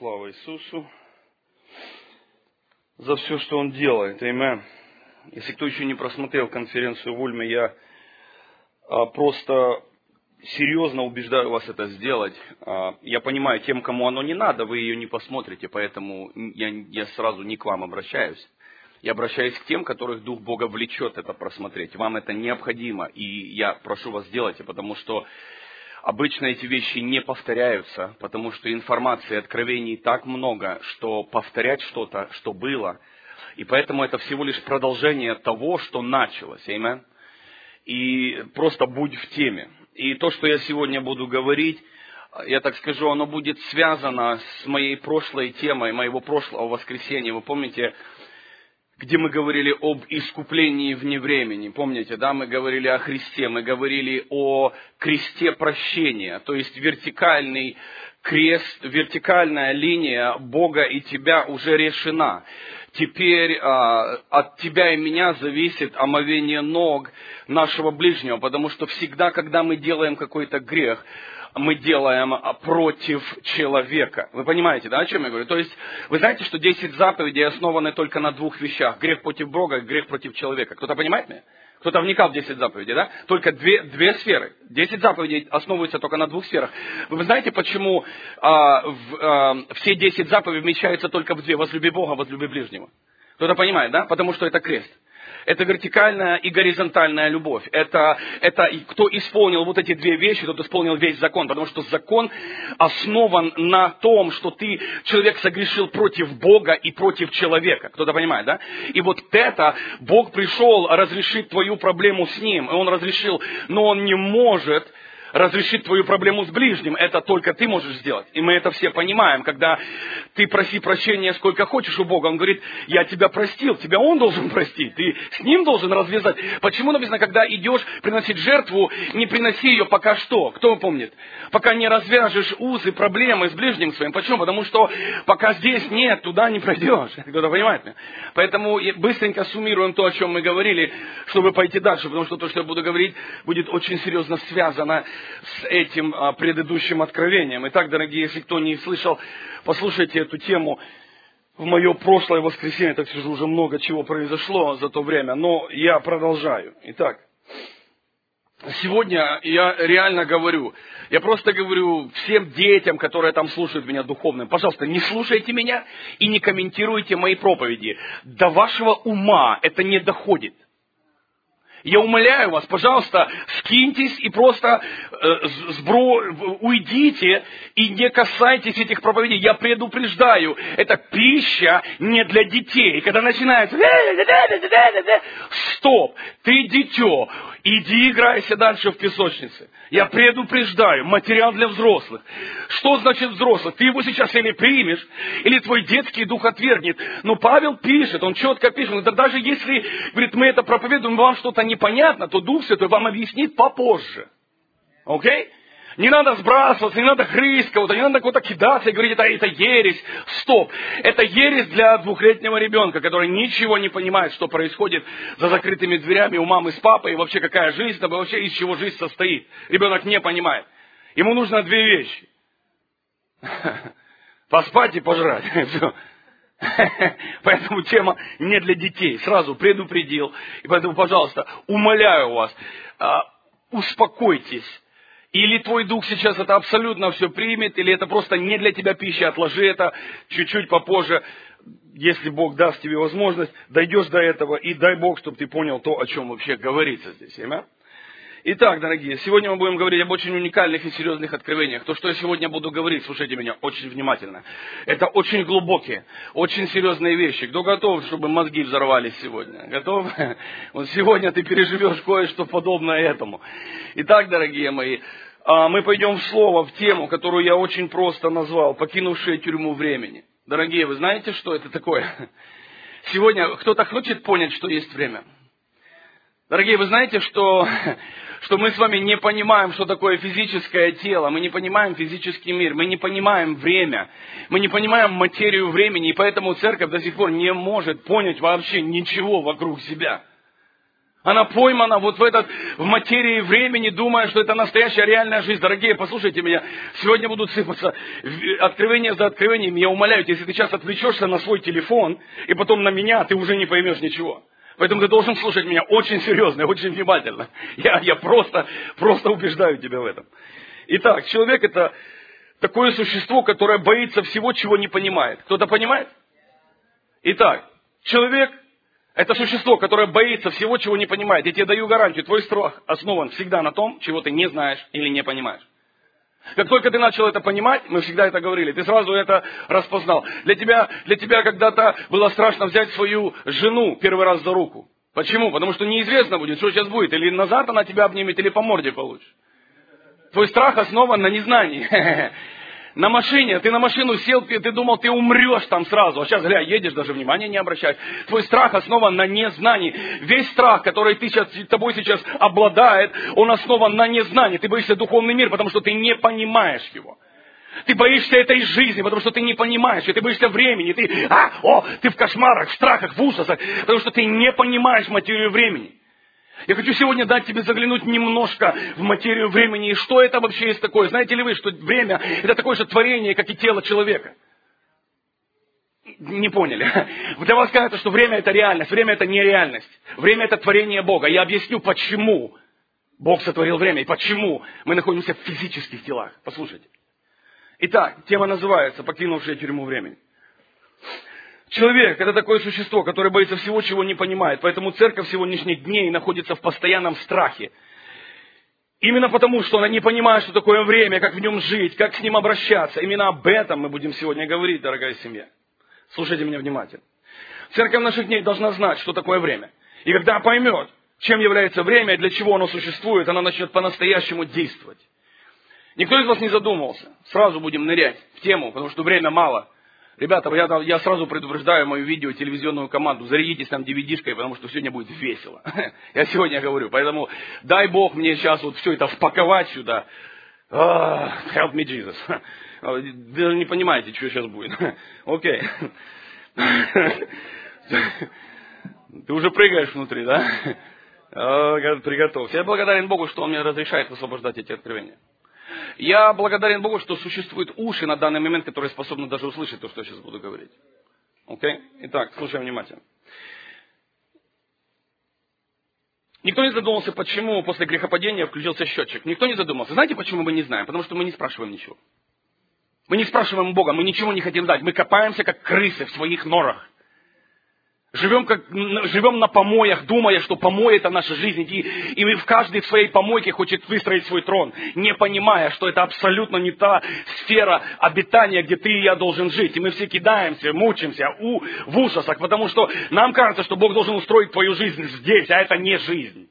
Слава Иисусу за все, что Он делает. Аминь. Если кто еще не просмотрел конференцию в Ульме, я просто серьезно убеждаю вас это сделать. Я понимаю, тем, кому оно не надо, вы ее не посмотрите, поэтому я сразу не к вам обращаюсь. Я обращаюсь к тем, которых Дух Бога влечет это просмотреть. Вам это необходимо, и я прошу вас сделать, потому что обычно эти вещи не повторяются, потому что информации, откровений так много, что повторять что-то, что было, и поэтому это всего лишь продолжение того, что началось. Аминь. И просто будь в теме. И то, что я сегодня буду говорить, я так скажу, оно будет связано с моей прошлой темой, моего прошлого воскресенья. Вы помните, где мы говорили об искуплении вне времени. Помните, да, мы говорили о Христе, мы говорили о кресте прощения, то есть вертикальный крест, вертикальная линия Бога и тебя уже решена. Теперь от тебя и меня зависит омовение ног нашего ближнего, потому что всегда, когда мы делаем какой-то грех, мы делаем против человека. Вы понимаете, да, о чем я говорю? То есть, вы знаете, что 10 заповедей основаны только на двух вещах. Грех против Бога и грех против человека. Кто-то понимает меня? Кто-то вникал в 10 заповедей, да? Только две сферы. 10 заповедей основываются только на двух сферах. Вы знаете, почему все 10 заповедей вмещаются только в две? Возлюби Бога, возлюби ближнего. Кто-то понимает, да? Потому что это крест. Это вертикальная и горизонтальная любовь. Это кто исполнил вот эти две вещи, тот исполнил весь закон. Потому что закон основан на том, что человек согрешил против Бога и против человека. Кто-то понимает, да? И вот это Бог пришел разрешить твою проблему с Ним. И Он разрешил, но Он не может разрешить твою проблему с ближним. Это только ты можешь сделать. И мы это все понимаем. Когда ты проси прощения сколько хочешь у Бога, Он говорит, я тебя простил, тебя Он должен простить. Ты с Ним должен развязать. Почему написано, когда идешь приносить жертву, не приноси ее пока что? Кто помнит? Пока не развяжешь узы, проблемы с ближним своим. Почему? Потому что пока здесь нет, туда не пройдешь. Кто-то понимает меня? Поэтому быстренько суммируем то, о чем мы говорили, чтобы пойти дальше. Потому что то, что я буду говорить, будет очень серьезно связано с этим предыдущим откровением. Итак, дорогие, если кто не слышал, послушайте эту тему. В мое прошлое воскресенье, так скажу, уже много чего произошло за то время, но я продолжаю. Итак, сегодня я реально говорю, я просто говорю всем детям, которые там слушают меня духовным, пожалуйста, не слушайте меня и не комментируйте мои проповеди. До вашего ума это не доходит. Я умоляю вас, пожалуйста, скиньтесь и просто уйдите и не касайтесь этих проповедей. Я предупреждаю, это пища не для детей. Когда начинается, стоп, ты дитё, иди играйся дальше в песочнице. Я предупреждаю, материал для взрослых. Что значит взрослых? Ты его сейчас или примешь, или твой детский дух отвергнет. Но Павел пишет, он четко пишет, даже если, говорит, мы это проповедуем, вам что-то непонятно, то Дух Святой вам объяснит попозже. Окей? Не надо сбрасываться, не надо грызть кого-то, не надо кого-то кидаться и говорить, это ересь. Стоп. Это ересь для 2-летнего ребенка, который ничего не понимает, что происходит за закрытыми дверями у мамы с папой, и вообще какая жизнь, там, и вообще из чего жизнь состоит. Ребенок не понимает. Ему нужно 2 вещи. Поспать и пожрать. Все. Поэтому тема не для детей. Сразу предупредил. И поэтому, пожалуйста, умоляю вас, успокойтесь. Или твой дух сейчас это абсолютно все примет, или это просто не для тебя пища, отложи это чуть-чуть попозже, если Бог даст тебе возможность, дойдешь до этого, и дай Бог, чтобы ты понял то, о чем вообще говорится здесь. Аминь? Итак, дорогие, сегодня мы будем говорить об очень уникальных и серьезных откровениях. То, что я сегодня буду говорить, слушайте меня очень внимательно. Это очень глубокие, очень серьезные вещи. Кто готов, чтобы мозги взорвались сегодня? Готов? Вот сегодня ты переживешь кое-что подобное этому. Итак, дорогие мои, мы пойдем в слово, в тему, которую я очень просто назвал «Покинувшие тюрьму времени». Дорогие, вы знаете, что это такое? Сегодня кто-то хочет понять, что есть время? Дорогие, вы знаете, что мы с вами не понимаем, что такое физическое тело, мы не понимаем физический мир, мы не понимаем время, мы не понимаем материю времени, и поэтому церковь до сих пор не может понять вообще ничего вокруг себя. Она поймана вот в материи времени, думая, что это настоящая реальная жизнь. Дорогие, послушайте меня, сегодня будут сыпаться откровения за откровением. Я умоляю тебя, если ты сейчас отвлечешься на свой телефон, и потом на меня, ты уже не поймешь ничего. Поэтому ты должен слушать меня очень серьезно, очень внимательно. Я просто убеждаю тебя в этом. Итак, человек это такое существо, которое боится всего, чего не понимает. Кто-то понимает? Итак, человек это существо, которое боится всего, чего не понимает. Я тебе даю гарантию, твой страх основан всегда на том, чего ты не знаешь или не понимаешь. Как только ты начал это понимать, мы всегда это говорили, ты сразу это распознал. Для тебя когда-то было страшно взять свою жену первый раз за руку. Почему? Потому что неизвестно будет, что сейчас будет. Или назад она тебя обнимет, или по морде получишь. Твой страх основан на незнании. На машине, ты на машину сел, ты думал, ты умрешь там сразу. А сейчас, глянь, едешь, даже внимания не обращаешь. Твой страх основан на незнании. Весь страх, который тобой сейчас обладает, он основан на незнании. Ты боишься духовный мир, потому что ты не понимаешь его. Ты боишься этой жизни, потому что ты не понимаешь. И ты боишься времени. Ты в кошмарах, в страхах, в ужасах, потому что ты не понимаешь материю времени. Я хочу сегодня дать тебе заглянуть немножко в материю времени. И что это вообще есть такое? Знаете ли вы, что время это такое же творение, как и тело человека? Не поняли. Для вас кажется, что время это реальность. Время это нереальность. Время это творение Бога. Я объясню, почему Бог сотворил время и почему мы находимся в физических телах. Послушайте. Итак, тема называется «Покинувшие тюрьму времени». Человек – это такое существо, которое боится всего, чего не понимает. Поэтому церковь сегодняшних дней находится в постоянном страхе. Именно потому, что она не понимает, что такое время, как в нем жить, как с ним обращаться. Именно об этом мы будем сегодня говорить, дорогая семья. Слушайте меня внимательно. Церковь наших дней должна знать, что такое время. И когда поймет, чем является время и для чего оно существует, она начнет по-настоящему действовать. Никто из вас не задумывался. Сразу будем нырять в тему, потому что время мало. Ребята, я сразу предупреждаю мою телевизионную команду, зарядитесь там DVD-шкой, потому что сегодня будет весело. Я сегодня говорю, поэтому дай Бог мне сейчас вот все это впаковать сюда. Help me, Jesus. Вы даже не понимаете, что сейчас будет. Окей. Ты уже прыгаешь внутри, да? Приготовься. Я благодарен Богу, что Он мне разрешает высвобождать эти откровения. Я благодарен Богу, что существуют уши на данный момент, которые способны даже услышать то, что я сейчас буду говорить. Окей? Итак, слушаем внимательно. Никто не задумался, почему после грехопадения включился счетчик. Никто не задумался. Знаете, почему мы не знаем? Потому что мы не спрашиваем ничего. Мы не спрашиваем Бога, мы ничего не хотим знать. Мы копаемся, как крысы в своих норах. Живем на помоях, думая, что помои это наша жизнь. И каждый в своей помойке хочет выстроить свой трон, не понимая, что это абсолютно не та сфера обитания, где ты и я должен жить. И мы все кидаемся, мучимся в ужасах, потому что нам кажется, что Бог должен устроить твою жизнь здесь, а это не жизнь.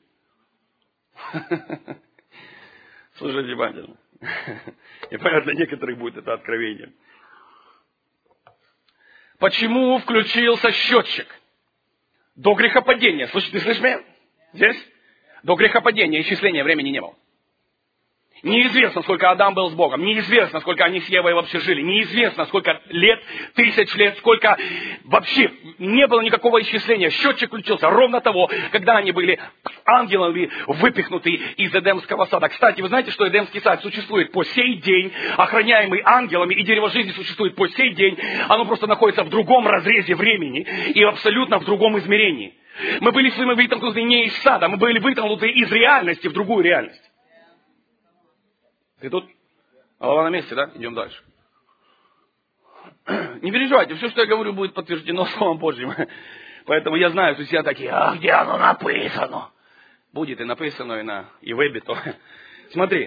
Слушайте внимательно. И понятно, для некоторых будет это откровение. Почему включился счетчик? До грехопадения. Слышите, ты слышишь меня? Здесь? До грехопадения исчисления времени не было. Неизвестно, сколько Адам был с Богом. Неизвестно, сколько они с Евой вообще жили. Неизвестно, сколько лет, 1000 лет, сколько вообще не было никакого исчисления. Счетчик включился ровно того, когда они были ангелами выпихнуты из Эдемского сада. Кстати, вы знаете, что Эдемский сад существует по сей день, охраняемый ангелами, и дерево жизни существует по сей день. Оно просто находится в другом разрезе времени и абсолютно в другом измерении. Мы были с вами вытолкнуты не из сада, мы были вытолкнуты из реальности в другую реальность. Ты тут? Голова на месте, да? Идем дальше. Не переживайте, все, что я говорю, будет подтверждено Словом Божьим. Поэтому я знаю, что все такие, где оно написано? Будет и написано, и в вебе то. Смотри.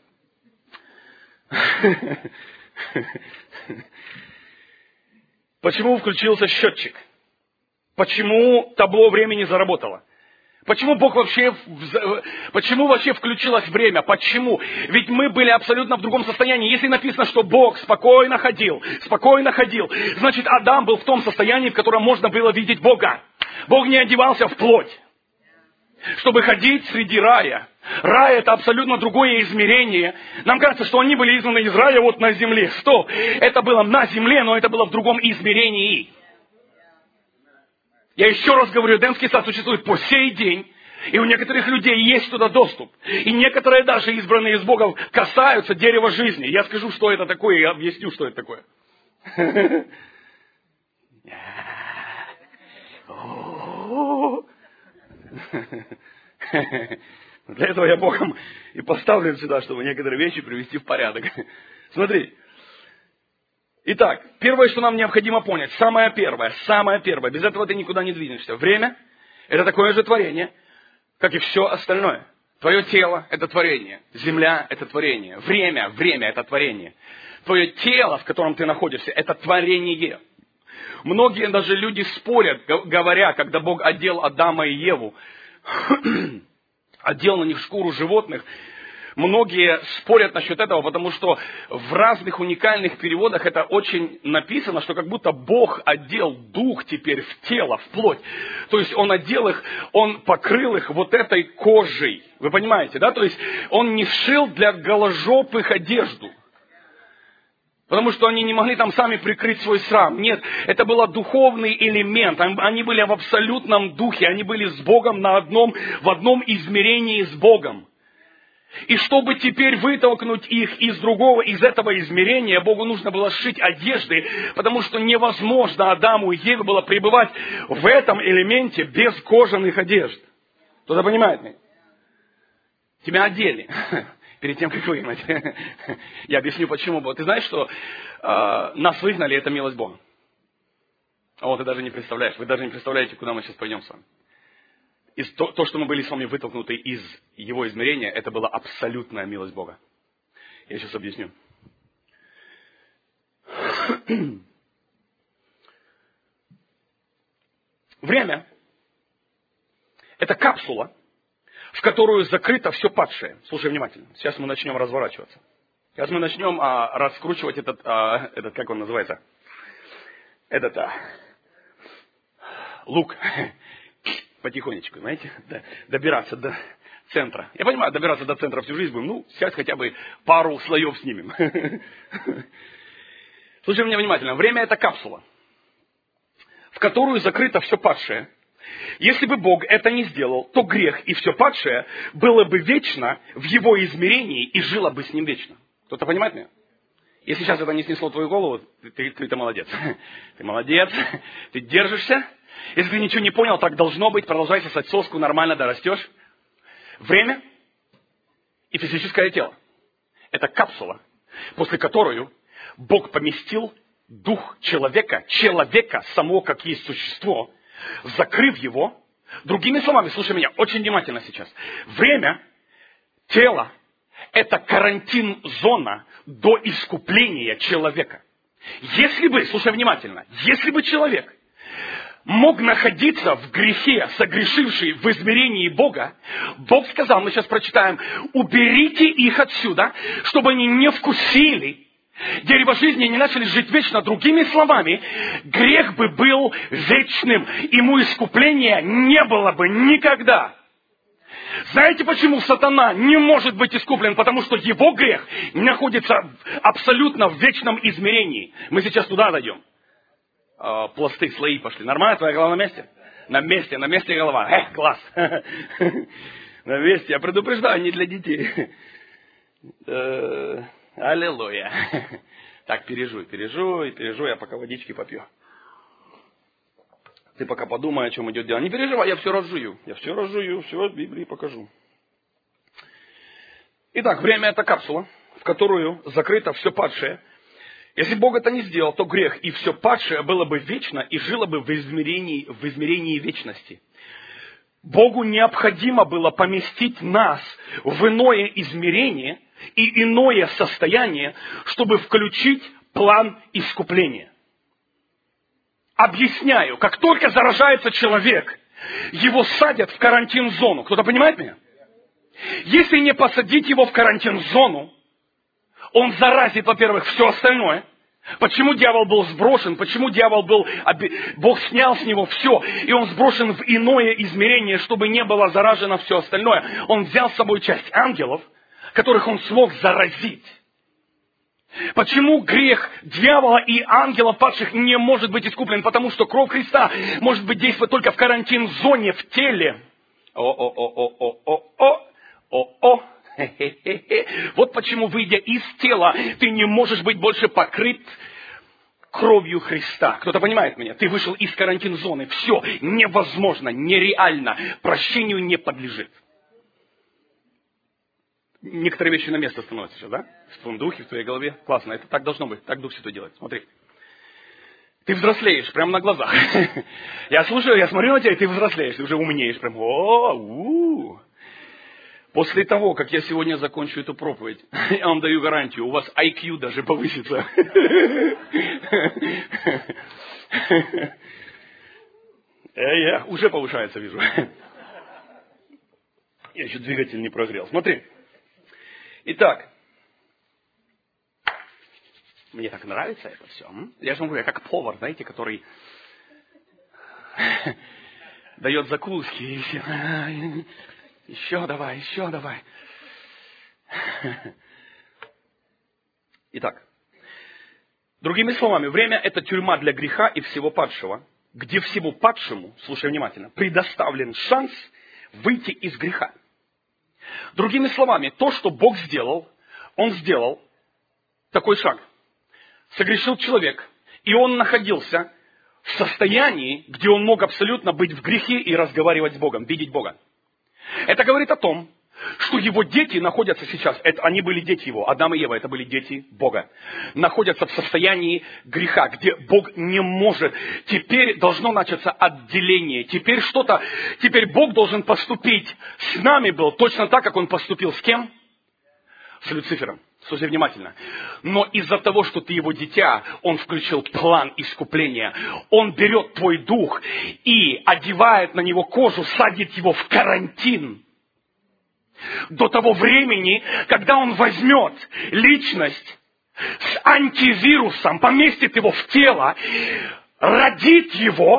Почему включился счетчик? Почему табло времени заработало? Почему вообще включилось время? Почему? Ведь мы были абсолютно в другом состоянии. Если написано, что Бог спокойно ходил, значит, Адам был в том состоянии, в котором можно было видеть Бога. Бог не одевался в плоть, чтобы ходить среди рая. Рай – это абсолютно другое измерение. Нам кажется, что они были изгнаны из рая вот на земле. Стоп! Это было на земле, но это было в другом измерении. Я еще раз говорю, Эдемский сад существует по сей день. И у некоторых людей есть туда доступ. И некоторые даже избранные из Бога касаются дерева жизни. Я скажу, что это такое, и объясню, что это такое. Для этого я Богом и поставлен сюда, чтобы некоторые вещи привести в порядок. Смотри. Итак, первое, что нам необходимо понять, самое первое, без этого ты никуда не двинешься. Время – это такое же творение, как и все остальное. Твое тело – это творение, земля – это творение, время – это творение. Твое тело, в котором ты находишься, это творение. Многие даже люди спорят, говоря, когда Бог одел Адама и Еву, одел на них шкуру животных. Многие спорят насчет этого, потому что в разных уникальных переводах это очень написано, что как будто Бог одел дух теперь в тело, в плоть. То есть Он одел их, Он покрыл их вот этой кожей. Вы понимаете, да? То есть Он не сшил для голожопых одежду. Потому что они не могли там сами прикрыть свой срам. Нет, это был духовный элемент. Они были в абсолютном духе. Они были с Богом в одном измерении с Богом. И чтобы теперь вытолкнуть их из этого измерения, Богу нужно было сшить одежды, потому что невозможно Адаму и Еве было пребывать в этом элементе без кожаных одежд. Кто-то понимает меня? Тебя одели перед тем, как выгнать. Я объясню почему. Ты знаешь, что нас выгнали, это милость Бога. Ты даже не представляешь. Вы даже не представляете, куда мы сейчас пойдем с вами. И то, что мы были с вами вытолкнуты из его измерения, это была абсолютная милость Бога. Я сейчас объясню. Время – это капсула, в которую закрыто все падшее. Слушай внимательно. Сейчас мы начнем разворачиваться. Сейчас мы начнем раскручивать этот, как он называется? Лук. Потихонечку, знаете, добираться до центра. Я понимаю, добираться до центра всю жизнь будем. Сейчас хотя бы пару слоев снимем. Слушай меня внимательно. Время – это капсула, в которую закрыто все падшее. Если бы Бог это не сделал, то грех и все падшее было бы вечно в его измерении и жило бы с ним вечно. Кто-то понимает меня? Если сейчас это не снесло твою голову, ты молодец. Ты молодец, ты держишься. Если ты ничего не понял, так должно быть, продолжай сосать соску, нормально дорастешь. Время и физическое тело – это капсула, после которой Бог поместил дух человека само как есть существо, закрыв его. Другими словами, слушай меня очень внимательно сейчас. Время, тело – это карантин-зона до искупления человека. Если бы, слушай внимательно, если бы человек мог находиться в грехе, согрешивший в измерении Бога, Бог сказал, мы сейчас прочитаем, уберите их отсюда, чтобы они не вкусили дерево жизни и не начали жить вечно. Другими словами, грех бы был вечным, ему искупления не было бы никогда. Знаете, почему сатана не может быть искуплен? Потому что его грех находится абсолютно в вечном измерении. Мы сейчас туда дойдем. Пласты, слои пошли. Нормально? Твоя голова на месте? На месте голова. Класс. На месте. Я предупреждаю, не для детей. Аллилуйя. Так, пережуй. Я пока водички попью. Ты пока подумай, о чем идет дело. Не переживай, я все разжую. Все в Библии покажу. Итак, время – это капсула, в которую закрыто все падшее. Если Бог это не сделал, то грех и все падшее было бы вечно и жило бы в измерении вечности. Богу необходимо было поместить нас в иное измерение и иное состояние, чтобы включить план искупления. Объясняю, как только заражается человек, его садят в карантин-зону. Кто-то понимает меня? Если не посадить его в карантин-зону, он заразит, во-первых, все остальное. Почему дьявол был сброшен? Бог снял с него все, и он сброшен в иное измерение, чтобы не было заражено все остальное. Он взял с собой часть ангелов, которых он смог заразить. Почему грех дьявола и ангелов падших не может быть искуплен? Потому что кровь Христа может быть действовать только в карантин-зоне, в теле. О-о-о-о-о-о-о-о. Вот почему, выйдя из тела, ты не можешь быть больше покрыт кровью Христа. Кто-то понимает меня? Ты вышел из карантин-зоны. Все невозможно, нереально. Прощению не подлежит. Некоторые вещи на место становятся сейчас, да? В твоем духе, в твоей голове. Классно, это так должно быть. Так Дух Святой делает. Смотри. Ты взрослеешь прямо на глазах. Я слушаю, я смотрю на тебя, и ты взрослеешь. Ты уже умнеешь. Прям, После того, как я сегодня закончу эту проповедь, я вам даю гарантию, у вас IQ даже повысится. Уже повышается, вижу. Я еще двигатель не прогрел. Смотри. Итак. Мне так нравится это все. Я же говорю, я как повар, знаете, который дает закуски и все. Еще давай, еще давай. Итак, другими словами, время – это тюрьма для греха и всего падшего, где всему падшему, слушай внимательно, предоставлен шанс выйти из греха. Другими словами, то, что Бог сделал, Он сделал такой шаг. Согрешил человек, и он находился в состоянии, где он мог абсолютно быть в грехе и разговаривать с Богом, видеть Бога. Это говорит о том, что его дети находятся сейчас, они были дети его, Адам и Ева, это были дети Бога, находятся в состоянии греха, где Бог не может. Теперь должно начаться отделение, теперь Бог должен поступить с нами был точно так, как Он поступил с кем? С Люцифером. Слушай внимательно. Но из-за того, что ты его дитя, он включил план искупления. Он берет твой дух и одевает на него кожу, садит его в карантин. До того времени, когда он возьмет личность с антивирусом, поместит его в тело, родит его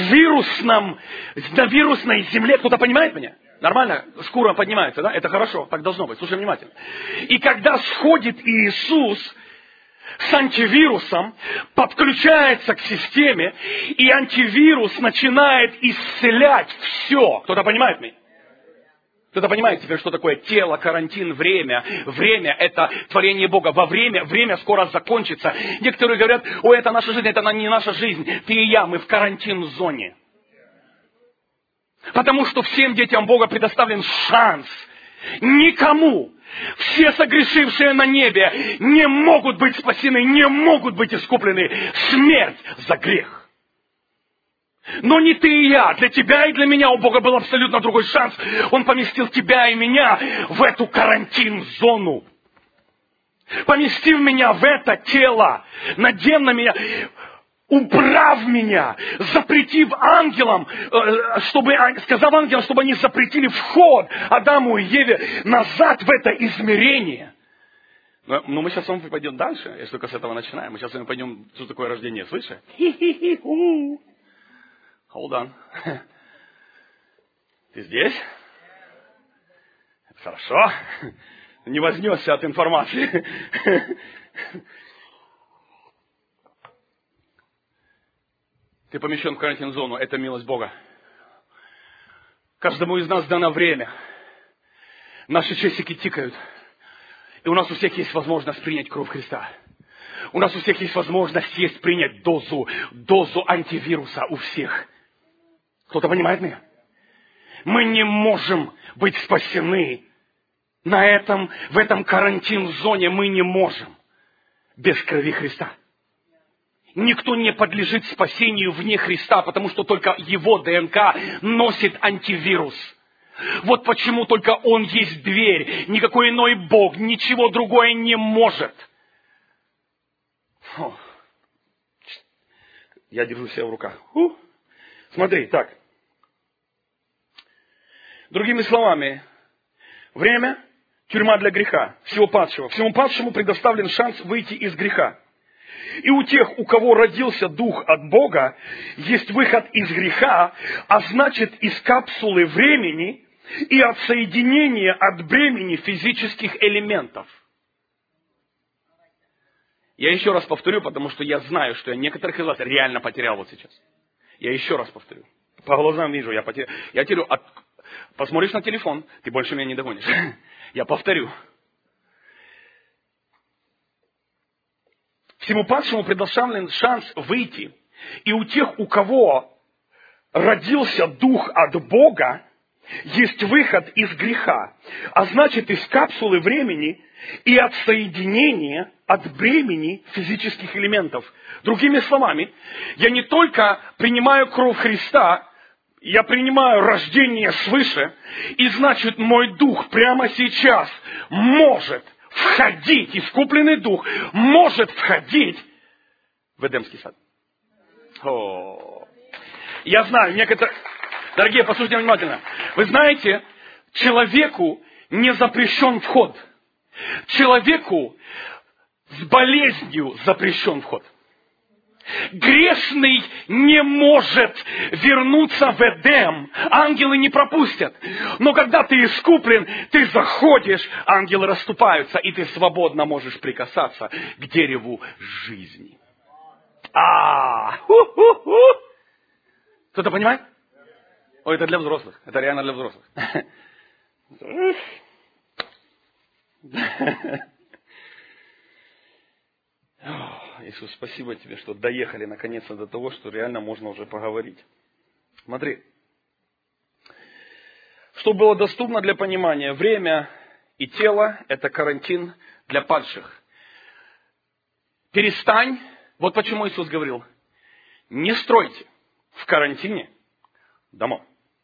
на вирусной земле. Кто-то понимает меня? Нормально? Шкура поднимается, да? Это хорошо, так должно быть. Слушай внимательно. И когда сходит Иисус с антивирусом, подключается к системе, и антивирус начинает исцелять все. Кто-то понимает меня? Кто-то понимает теперь, что такое тело, карантин, время? Время – это творение Бога. Время скоро закончится. Некоторые говорят, это наша жизнь, это не наша жизнь. Ты и я, мы в карантин-зоне. Потому что всем детям Бога предоставлен шанс. Никому. Все согрешившие на небе не могут быть спасены, не могут быть искуплены. Смерть за грех. Но не ты и я. Для тебя и для меня у Бога был абсолютно другой шанс. Он поместил тебя и меня в эту карантин-зону. Поместив меня в это тело, надев на меня... Убрав меня, запретив ангелам, сказав ангелам, чтобы они запретили вход Адаму и Еве назад в это измерение. Но мы сейчас с вами пойдем дальше, если только с этого начинаем. Мы сейчас с вами пойдем, что такое рождение свыше. Hold on. Ты здесь? Это хорошо. Не вознесся от информации. Ты помещен в карантин-зону, это милость Бога. Каждому из нас дано время. Наши часики тикают. И у нас у всех есть возможность принять кровь Христа. У нас у всех есть возможность принять дозу антивируса у всех. Кто-то понимает меня? Мы не можем быть спасены в этом карантин-зоне. Мы не можем без крови Христа. Никто не подлежит спасению вне Христа, потому что только его ДНК носит антивирус. Вот почему только Он есть дверь. Никакой иной Бог, ничего другое не может. Я держу себя в руках. Смотри, так. Другими словами, время – тюрьма для греха, всего падшего. Всему падшему предоставлен шанс выйти из греха. И у тех, у кого родился Дух от Бога, есть выход из греха, а значит из капсулы времени и отсоединения от бремени физических элементов. Я еще раз повторю, потому что я знаю, что я некоторых из вас реально потерял вот сейчас. Я еще раз повторю. По глазам вижу, я потерял. посмотришь на телефон, ты больше меня не догонишь. Я повторю. Всему падшему предоставлен шанс выйти. И у тех, у кого родился дух от Бога, есть выход из греха, а значит из капсулы времени и от соединения, от бремени физических элементов. Другими словами, я не только принимаю кровь Христа, я принимаю рождение свыше, и значит мой дух прямо сейчас может входить, искупленный дух может входить в Эдемский сад. Я знаю, некоторые... Дорогие, послушайте внимательно. Вы знаете, человеку не запрещен вход. Человеку с болезнью запрещен вход. Грешный не может вернуться в Эдем. Ангелы не пропустят. Но когда ты искуплен, ты заходишь, ангелы расступаются, и ты свободно можешь прикасаться к дереву жизни. Кто-то понимает? Ой, это для взрослых. Это реально для взрослых. Иисус, спасибо тебе, что доехали наконец-то до того, что реально можно уже поговорить. Смотри. Что было доступно для понимания? Время и тело – это карантин для падших. Перестань. Вот почему Иисус говорил. Не стройте в карантине домов.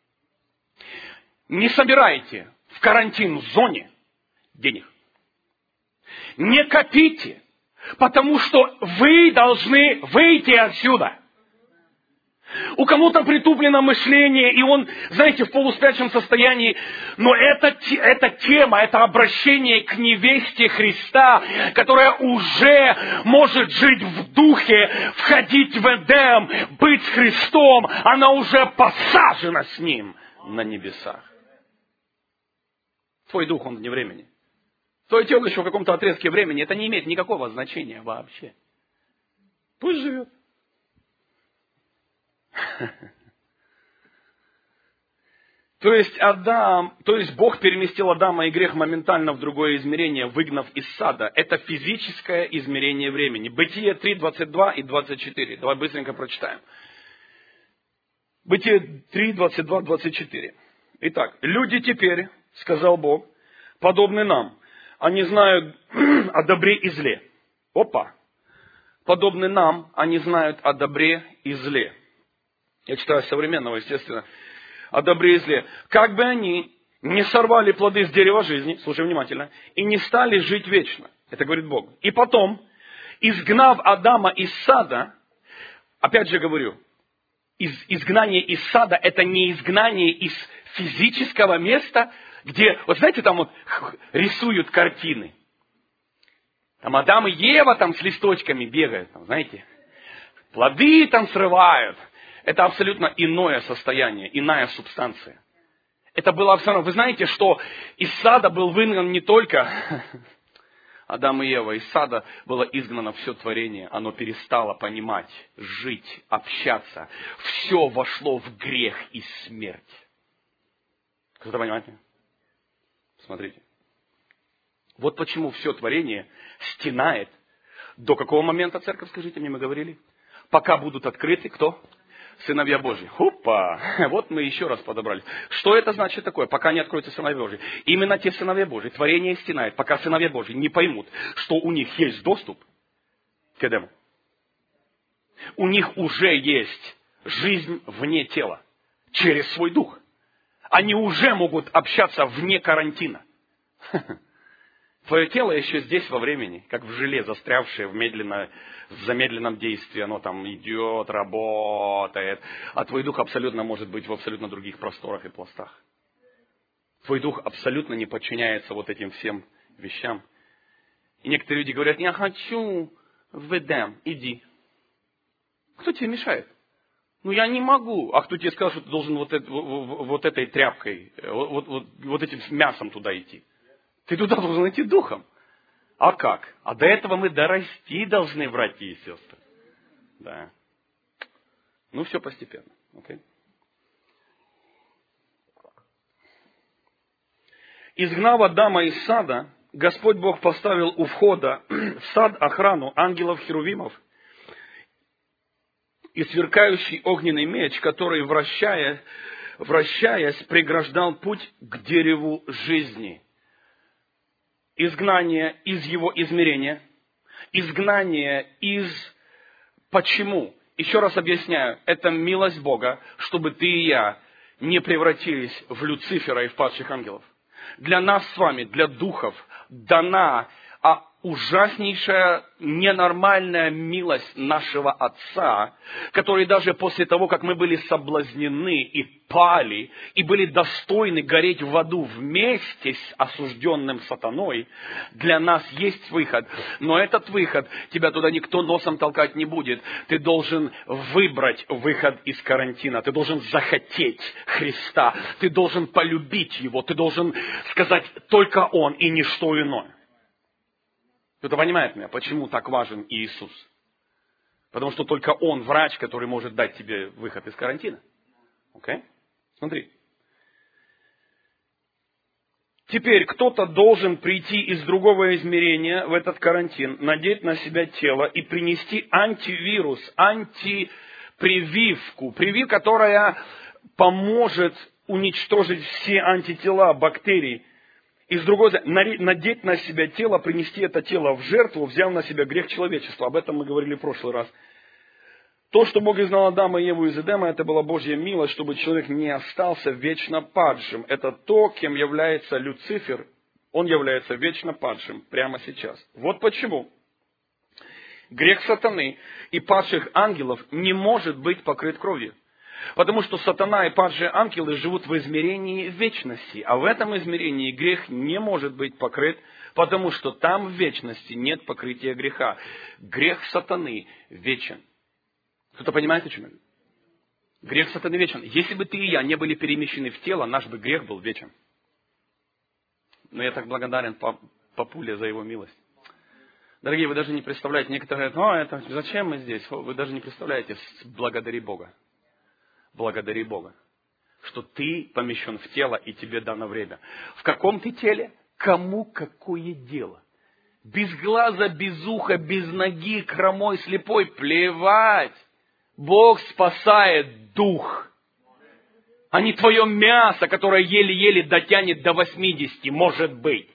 Не собирайте в карантин-зоне денег. Не копите, потому что вы должны выйти отсюда. У кого-то притуплено мышление, и он, знаете, в полуспячем состоянии. Но эта тема, это обращение к невесте Христа, которая уже может жить в духе, входить в Эдем, быть с Христом. Она уже посажена с Ним на небесах. Твой дух, он вне времени. Твое тело еще в каком-то отрезке времени, это не имеет никакого значения вообще. Пусть живет. То есть Бог переместил Адама и грех моментально в другое измерение, выгнав из сада. Это физическое измерение времени. Бытие 3, 22 и 24. Давай быстренько прочитаем. Бытие 3, 22, 24. Итак, люди теперь, сказал Бог, подобны нам. Они знают о добре и зле. Опа! Подобны нам, они знают о добре и зле. Я читаю современного, естественно. О добре и зле. Как бы они не сорвали плоды с дерева жизни, слушай внимательно, и не стали жить вечно. Это говорит Бог. И потом, изгнав Адама из сада, опять же говорю, изгнание из сада, это не изгнание из физического места, где, вот знаете, там вот рисуют картины. Там Адам и Ева там с листочками бегают, там, знаете, плоды там срывают. Это абсолютно иное состояние, иная субстанция. Это было абсолютно... Вы знаете, что из сада был выгнан не только Адам и Ева, из сада было изгнано все творение. Оно перестало понимать, жить, общаться. Все вошло в грех и смерть. Кто-то понимает? Смотрите. Вот почему все творение стенает. До какого момента, церковь, скажите мне, мы говорили? Пока будут открыты кто? Сыновья Божьи. Опа! Вот мы еще раз подобрали. Что это значит такое? Пока не откроются сыновья Божьи. Именно те сыновья Божьи, творение стенает, пока сыновья Божьи не поймут, что у них есть доступ к Эдему. У них уже есть жизнь вне тела. Через свой дух. Они уже могут общаться вне карантина. Твое тело еще здесь во времени, как в желе, застрявшее в замедленном действии. Оно там идет, работает. А твой дух абсолютно может быть в абсолютно других просторах и пластах. Твой дух абсолютно не подчиняется вот этим всем вещам. И некоторые люди говорят, я хочу в Эдем, иди. Кто тебе мешает? Ну я не могу. А кто тебе сказал, что ты должен вот этой тряпкой, вот этим мясом туда идти? Ты туда должен идти духом. А как? А до этого мы дорасти должны, братья и сестры. Да. Ну, все постепенно. Okay? Изгнав Адама из сада, Господь Бог поставил у входа в сад охрану ангелов-херувимов и сверкающий огненный меч, который, вращаясь, преграждал путь к дереву жизни. Изгнание из его измерения, изгнание из... Почему? Еще раз объясняю, это милость Бога, чтобы ты и я не превратились в Люцифера и в падших ангелов. Для нас с вами, для духов, дана ужаснейшая, ненормальная милость нашего Отца, который даже после того, как мы были соблазнены и пали, и были достойны гореть в аду вместе с осужденным сатаной, для нас есть выход. Но этот выход, тебя туда никто носом толкать не будет. Ты должен выбрать выход из карантина. Ты должен захотеть Христа. Ты должен полюбить Его. Ты должен сказать только Он и ничто иное. Кто-то понимает меня, почему так важен Иисус? Потому что только Он врач, который может дать тебе выход из карантина. Окей? Смотри. Теперь кто-то должен прийти из другого измерения в этот карантин, надеть на себя тело и принести антивирус, антипрививку, которая поможет уничтожить все антитела, бактерии. И с другой стороны, надеть на себя тело, принести это тело в жертву, взяв на себя грех человечества. Об этом мы говорили в прошлый раз. То, что Бог изгнал Адама и Еву из Эдема, это была Божья милость, чтобы человек не остался вечно падшим. Это то, кем является Люцифер. Он является вечно падшим прямо сейчас. Вот почему грех сатаны и падших ангелов не может быть покрыт кровью. Потому что сатана и падшие ангелы живут в измерении вечности. А в этом измерении грех не может быть покрыт, потому что там в вечности нет покрытия греха. Грех сатаны вечен. Кто-то понимает, о чем я говорю? Грех сатаны вечен. Если бы ты и я не были перемещены в тело, наш бы грех был вечен. Но я так благодарен Папуле за его милость. Дорогие, вы даже не представляете, некоторые говорят, зачем мы здесь? Вы даже не представляете, благодари Бога. Благодари Бога, что ты помещен в тело и тебе дано время. В каком ты теле? Кому какое дело? Без глаза, без уха, без ноги, хромой, слепой, плевать. Бог спасает дух, а не твое мясо, которое еле-еле дотянет до 80, может быть.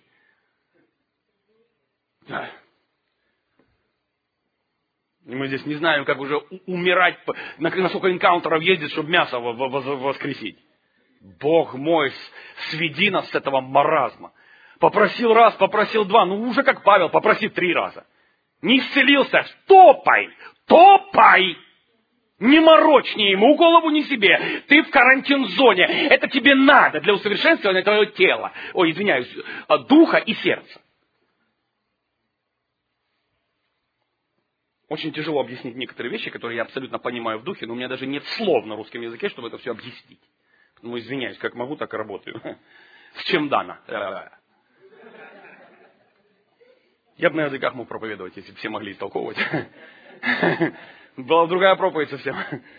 И мы здесь не знаем, как уже умирать, на сколько энкаунтеров ездит, чтобы мясо воскресить. Бог мой, сведи нас с этого маразма. Попросил раз, попросил два, уже как Павел, попроси 3 раза. Не исцелился, топай, топай. Не морочь ни ему голову, ни себе. Ты в карантин-зоне. Это тебе надо для усовершенствования твоего тела. Духа и сердца. Очень тяжело объяснить некоторые вещи, которые я абсолютно понимаю в духе, но у меня даже нет слов на русском языке, чтобы это все объяснить. Ну, извиняюсь, как могу, так и работаю. С чем дано? Я бы на языках мог проповедовать, если бы все могли истолковывать. Была другая проповедь совсем.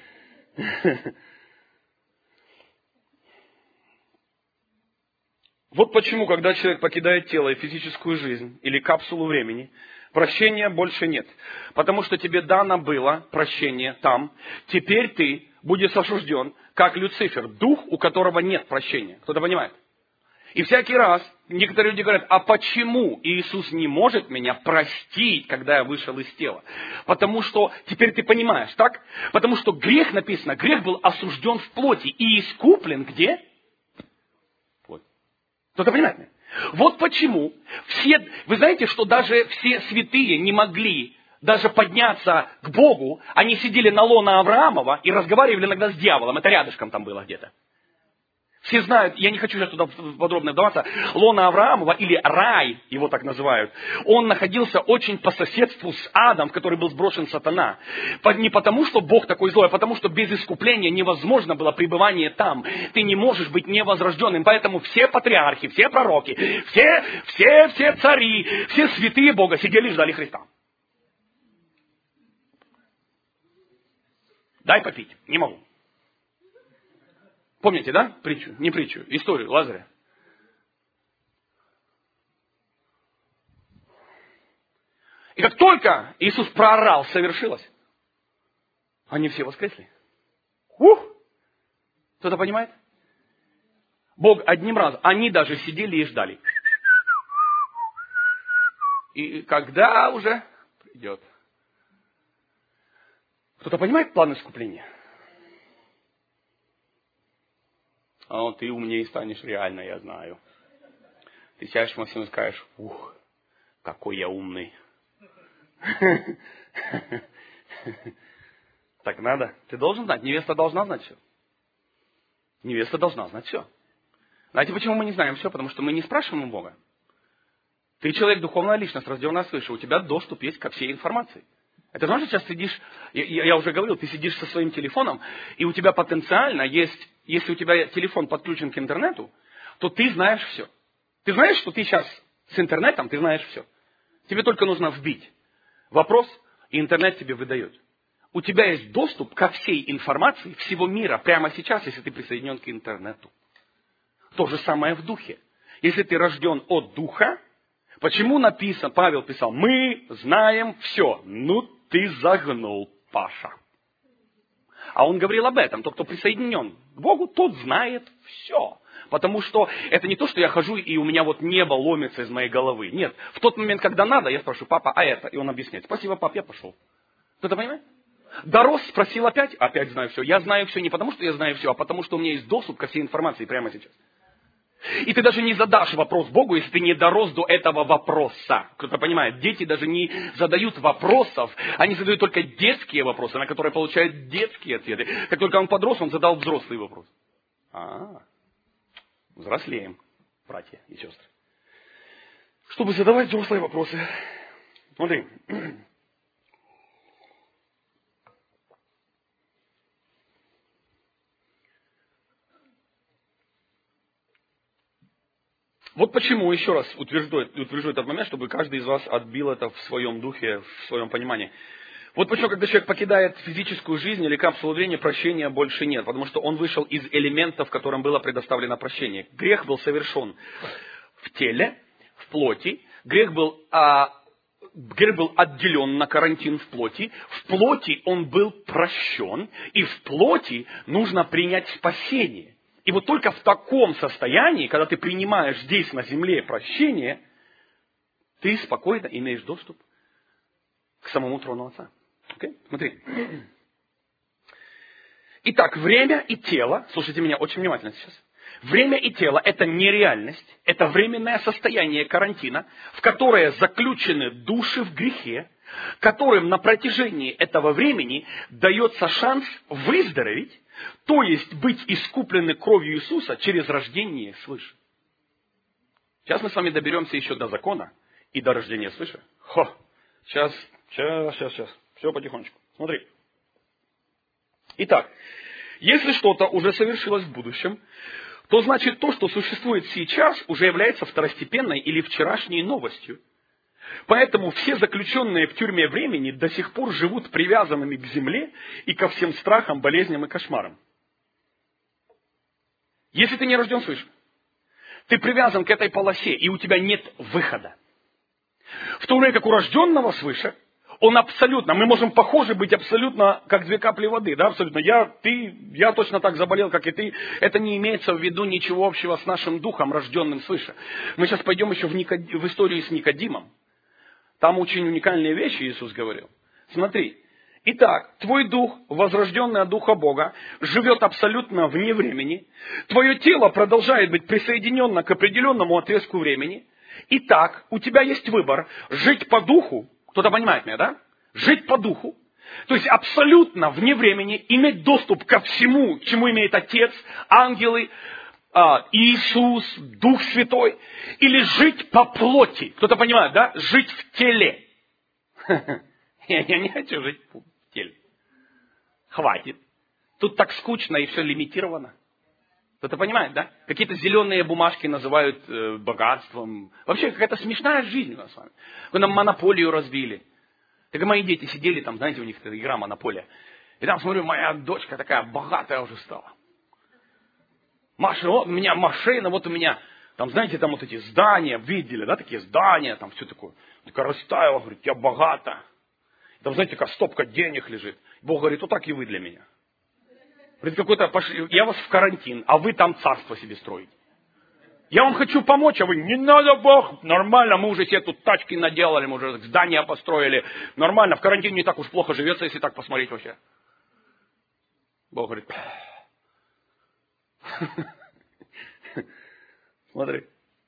Вот почему, когда человек покидает тело и физическую жизнь, или капсулу времени, прощения больше нет. Потому что тебе дано было прощение там. Теперь ты будешь осужден, как Люцифер, дух, у которого нет прощения. Кто-то понимает? И всякий раз некоторые люди говорят, а почему Иисус не может меня простить, когда я вышел из тела? Потому что, теперь ты понимаешь, так? Потому что грех, написано, грех был осужден в плоти и искуплен где? Плоть. Кто-то понимает меня? Вот почему вы знаете, что даже все святые не могли даже подняться к Богу, они сидели на лоне Авраамова и разговаривали иногда с дьяволом, это рядышком там было где-то. Все знают, я не хочу сейчас туда подробно вдаваться, лона Авраамова, или рай, его так называют, он находился очень по соседству с адом, в который был сброшен сатана. Не потому, что Бог такой злой, а потому, что без искупления невозможно было пребывание там. Ты не можешь быть невозрожденным. Поэтому все патриархи, все пророки, все цари, все святые Бога сидели и ждали Христа. Дай попить. Не могу. Помните, да, притчу? Не притчу, историю Лазаря. только Иисус проорал, совершилось, они все воскресли. Ух! Кто-то понимает? Бог одним разом, они даже сидели и ждали. И когда уже придет? Кто-то понимает план искупления? А вот ты умнее станешь реально, я знаю. Ты сядешь в машину и скажешь, ух, какой я умный. Так надо. Ты должен знать. Невеста должна знать все. Невеста должна знать все. Знаете, почему мы не знаем все? Потому что мы не спрашиваем у Бога. Ты человек, духовная личность, рожденная свыше. У тебя доступ есть ко всей информации. Это значит, сейчас сидишь, я уже говорил, ты сидишь со своим телефоном, и у тебя потенциально есть, если у тебя телефон подключен к интернету, то ты знаешь все. Ты знаешь, что ты сейчас с интернетом, ты знаешь все. Тебе только нужно вбить вопрос, и интернет тебе выдает. У тебя есть доступ ко всей информации всего мира прямо сейчас, если ты присоединен к интернету. То же самое в духе. Если ты рожден от духа, почему написано, Павел писал, мы знаем все. Ну ты загнул, Паша. А он говорил об этом. Тот, кто присоединен к Богу, тот знает все. Потому что это не то, что я хожу, и у меня вот небо ломится из моей головы. Нет. В тот момент, когда надо, я спрашиваю, папа, а это? И он объясняет. Спасибо, пап, я пошел. Кто-то понимает? Дорос, спросил опять знаю все. Я знаю все не потому, что я знаю все, а потому, что у меня есть доступ ко всей информации прямо сейчас. И ты даже не задашь вопрос Богу, если ты не дорос до этого вопроса. Кто-то понимает, дети даже не задают вопросов, они задают только детские вопросы, на которые получают детские ответы. Как только он подрос, он задал взрослый вопрос. Взрослеем, братья и сестры. Чтобы задавать взрослые вопросы. Смотри. Вот почему, еще раз утверждаю этот момент, чтобы каждый из вас отбил это в своем духе, в своем понимании. Вот почему, когда человек покидает физическую жизнь или капсулу времени, прощения больше нет. Потому что он вышел из элементов, которым было предоставлено прощение. Грех был совершен в теле, в плоти. Грех был отделен на карантин в плоти. В плоти он был прощен. И в плоти нужно принять спасение. И вот только в таком состоянии, когда ты принимаешь здесь на земле прощение, ты спокойно имеешь доступ к самому трону Отца. Okay? Смотри. Итак, время и тело, слушайте меня очень внимательно сейчас. Время и тело – это нереальность, это временное состояние карантина, в которое заключены души в грехе, которым на протяжении этого времени дается шанс выздороветь, то есть быть искуплены кровью Иисуса через рождение свыше. Сейчас мы с вами доберемся еще до закона и до рождения свыше. Сейчас. Все потихонечку. Смотри. Итак, если что-то уже совершилось в будущем, то значит то, что существует сейчас, уже является второстепенной или вчерашней новостью. Поэтому все заключенные в тюрьме времени до сих пор живут привязанными к земле и ко всем страхам, болезням и кошмарам. Если ты не рожден свыше, ты привязан к этой полосе, и у тебя нет выхода. В то время как у рожденного свыше, он абсолютно, мы можем похожи быть абсолютно, как две капли воды, да, абсолютно. Я точно так заболел, как и ты. Это не имеется в виду ничего общего с нашим духом, рожденным свыше. Мы сейчас пойдем еще в историю с Никодимом. Там очень уникальные вещи Иисус говорил. Смотри. Итак, твой дух, возрожденный от Духа Бога, живет абсолютно вне времени. Твое тело продолжает быть присоединено к определенному отрезку времени. Итак, у тебя есть выбор жить по духу. Кто-то понимает меня, да? Жить по духу. То есть абсолютно вне времени иметь доступ ко всему, к чему имеет Отец, ангелы, Иисус, Дух Святой. Или жить по плоти. Кто-то понимает, да? Жить в теле. Я не хочу жить в теле. Хватит. Тут так скучно и все лимитировано. Кто-то понимает, да? Какие-то зеленые бумажки называют богатством. Вообще какая-то смешная жизнь у нас с вами. Вы нам монополию разбили. Так и мои дети сидели там, знаете, у них игра монополия. И там, смотрю, моя дочка такая богатая уже стала. Маша, вот у меня машина, вот у меня, там, знаете, там вот эти здания, видели, да, такие здания, там все такое. Такая растаяла, говорит, я богата. Там, знаете, как стопка денег лежит. Бог говорит, вот так и вы для меня. Говорит, какой-то, я вас в карантин, а вы там царство себе строите. Я вам хочу помочь, а вы, не надо, Бог, нормально, мы уже себе тут тачки наделали, мы уже здания построили. Нормально, в карантине не так уж плохо живется, если так посмотреть вообще. Бог говорит, смотри.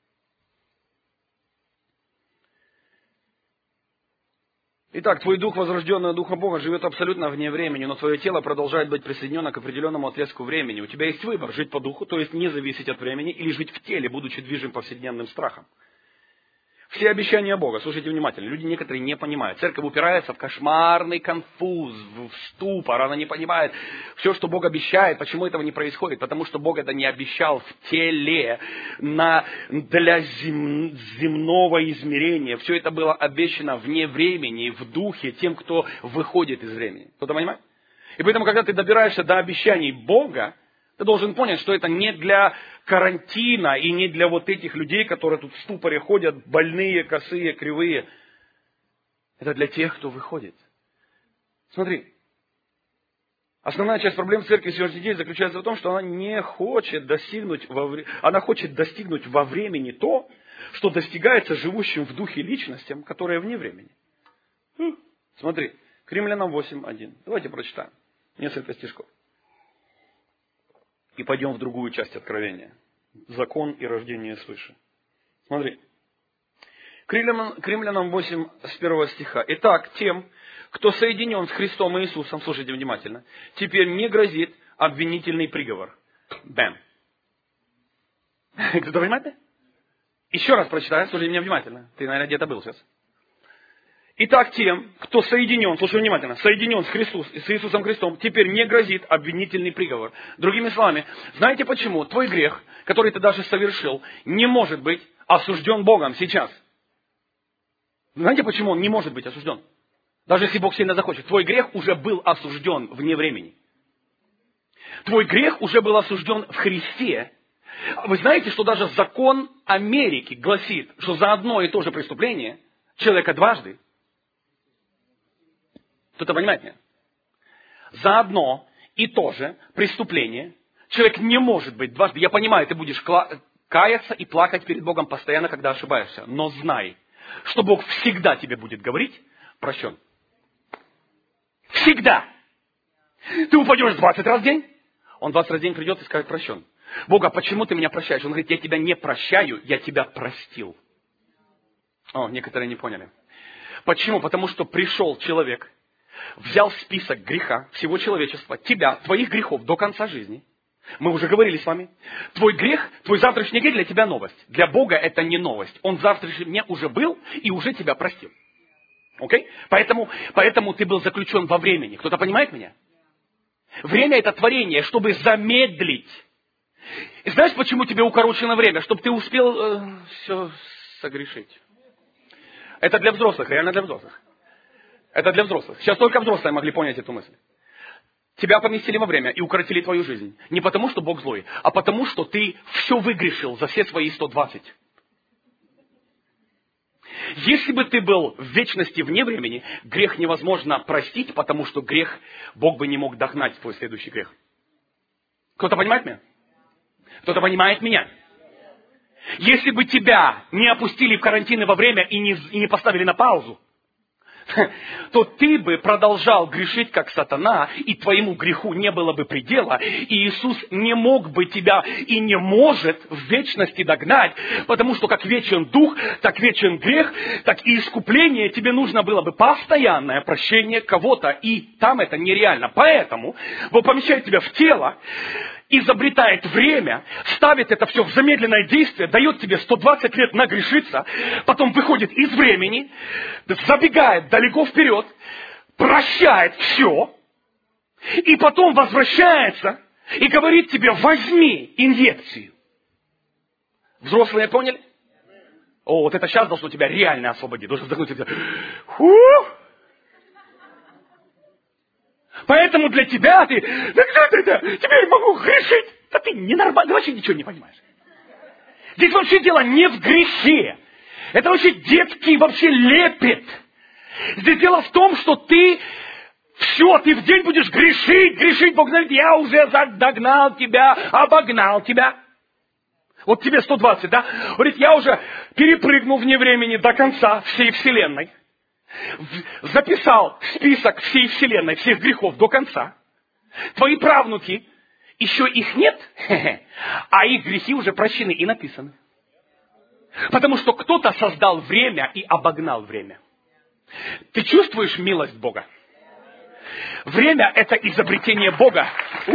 Итак, твой дух, возрожденный от Духа Бога, живет абсолютно вне времени, но твое тело продолжает быть присоединено к определенному отрезку времени. У тебя есть выбор: жить по духу, то есть не зависеть от времени, или жить в теле, будучи движим повседневным страхом. Все обещания Бога, слушайте внимательно, люди некоторые не понимают. Церковь упирается в кошмарный конфуз, в ступор, она не понимает все, что Бог обещает. Почему этого не происходит? Потому что Бог это не обещал в теле, для земного измерения. Все это было обещано вне времени, в духе, тем, кто выходит из времени. Кто-то понимает? И поэтому, когда ты добираешься до обещаний Бога, ты должен понять, что это не для карантина и не для вот этих людей, которые тут в ступоре ходят, больные, косые, кривые. Это для тех, кто выходит. Смотри. Основная часть проблем церкви сегодняшних дней заключается в том, что она не хочет достигнуть, она хочет достигнуть во времени то, что достигается живущим в духе личностям, которые вне времени. Смотри, к Римлянам 8:1. Давайте прочитаем несколько стишков. И пойдем в другую часть Откровения. Закон и рождение свыше. Смотри. К Римлянам 8 с 1 стиха. Итак, тем, кто соединен с Христом и Иисусом, слушайте внимательно, теперь не грозит обвинительный приговор. Бэм. Кто-то понимает? Еще раз прочитаю, слушайте меня внимательно. Ты, наверное, где-то был сейчас. Итак, тем, кто соединен, слушай внимательно, соединен с Иисусом Христом, теперь не грозит обвинительный приговор. Другими словами, знаете почему? Твой грех, который ты даже совершил, не может быть осужден Богом сейчас. Знаете, почему он не может быть осужден? Даже если Бог сильно захочет. Твой грех уже был осужден вне времени. Твой грех уже был осужден в Христе. Вы знаете, что даже закон Америки гласит, что за одно и то же преступление человека дважды. Кто-то понимает меня? За одно и то же преступление человек не может быть дважды. Я понимаю, ты будешь каяться и плакать перед Богом постоянно, когда ошибаешься. Но знай, что Бог всегда тебе будет говорить: прощен. Всегда. Ты упадешь 20 раз в день, он 20 раз в день придет и скажет: прощен. Бог, а почему ты меня прощаешь? Он говорит: я тебя не прощаю, я тебя простил. О, некоторые не поняли. Почему? Потому что пришел человек, взял список греха всего человечества, тебя, твоих грехов до конца жизни. Мы уже говорили с вами. Твой грех, твой завтрашний день для тебя новость. Для Бога это не новость. Он завтрашний день уже был и уже тебя простил. Окей? Поэтому ты был заключен во времени. Кто-то понимает меня? Время это творение, чтобы замедлить. И знаешь, почему тебе укорочено время? Чтобы ты успел все согрешить. Это для взрослых, реально для взрослых. Это для взрослых. Сейчас только взрослые могли понять эту мысль. Тебя поместили во время и укоротили твою жизнь. Не потому, что Бог злой, а потому, что ты все выгрешил за все свои 120. Если бы ты был в вечности вне времени, грех невозможно простить, потому что грех Бог бы не мог догнать твой следующий грех. Кто-то понимает меня? Кто-то понимает меня? Если бы тебя не опустили в карантины во время и не поставили на паузу, то ты бы продолжал грешить, как сатана, и твоему греху не было бы предела, и Иисус не мог бы тебя и не может в вечности догнать, потому что как вечен дух, так вечен грех, так и искупление тебе нужно было бы постоянное прощение кого-то, и там это нереально. Поэтому Бог помещает тебя в тело, изобретает время, ставит это все в замедленное действие, дает тебе 120 лет нагрешиться, потом выходит из времени, забегает далеко вперед, прощает все, и потом возвращается и говорит тебе: возьми инъекцию. Взрослые поняли? О, вот это сейчас должно тебя реально освободить. Должен вздохнуть и сказать: Поэтому для тебя ты, теперь могу грешить. Да ты ненормально, ты вообще ничего не понимаешь. Здесь вообще дело не в грехе. Это вообще детский вообще лепет. Здесь дело в том, что ты в день будешь грешить. Бог говорит, я уже догнал тебя, обогнал тебя. Вот тебе 120, да? Говорит, я уже перепрыгнул вне времени до конца всей вселенной. Записал список всей вселенной, всех грехов до конца. Твои правнуки, еще их нет, а их грехи уже прощены и написаны. Потому что кто-то создал время и обогнал время. Ты чувствуешь милость Бога? Время – это изобретение Бога.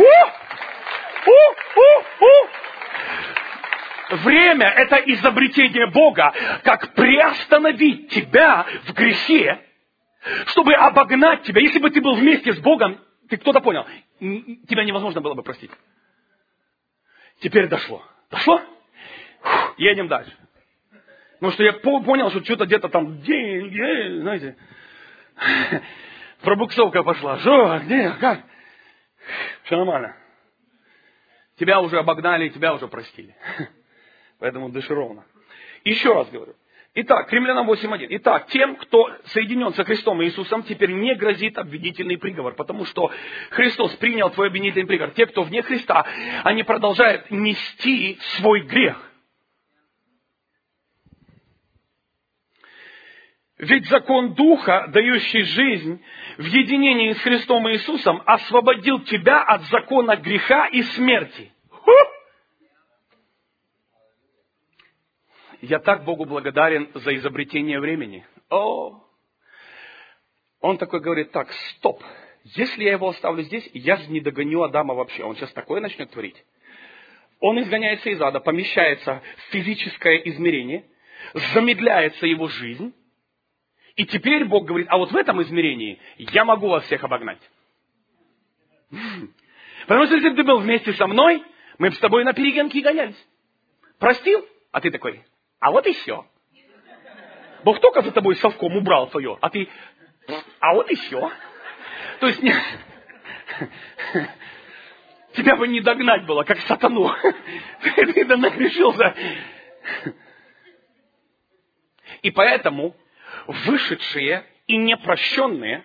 Время – это изобретение Бога, как приостановить тебя в грехе, чтобы обогнать тебя. Если бы ты был вместе с Богом, ты кто-то понял, тебя невозможно было бы простить. Теперь дошло. Дошло? Едем дальше. Потому что я понял, что что-то где-то там деньги, знаете, пробуксовка пошла. Что? Где? Как? Все нормально. Тебя уже обогнали, тебя уже простили. Поэтому дыши ровно. Еще раз говорю. Итак, Римлянам 8:1. Итак, тем, кто соединен со Христом Иисусом, теперь не грозит обвинительный приговор, потому что Христос принял твой обвинительный приговор. Те, кто вне Христа, они продолжают нести свой грех. Ведь закон Духа, дающий жизнь в единении с Христом Иисусом, освободил тебя от закона греха и смерти. Я так Богу благодарен за изобретение времени. Он такой говорит, так, стоп. Если я его оставлю здесь, я же не догоню Адама вообще. Он сейчас такое начнет творить. Он изгоняется из ада, помещается в физическое измерение, замедляется его жизнь. И теперь Бог говорит, а вот в этом измерении я могу вас всех обогнать. Потому что если бы ты был вместе со мной, мы бы с тобой на перегонки гонялись. Простил? А ты такой, а вот и все. Бог только за тобой совком убрал твое, а ты, а вот и все. То есть, тебя бы не догнать было, как сатану. Ты нагрешился. И поэтому вышедшие и непрощенные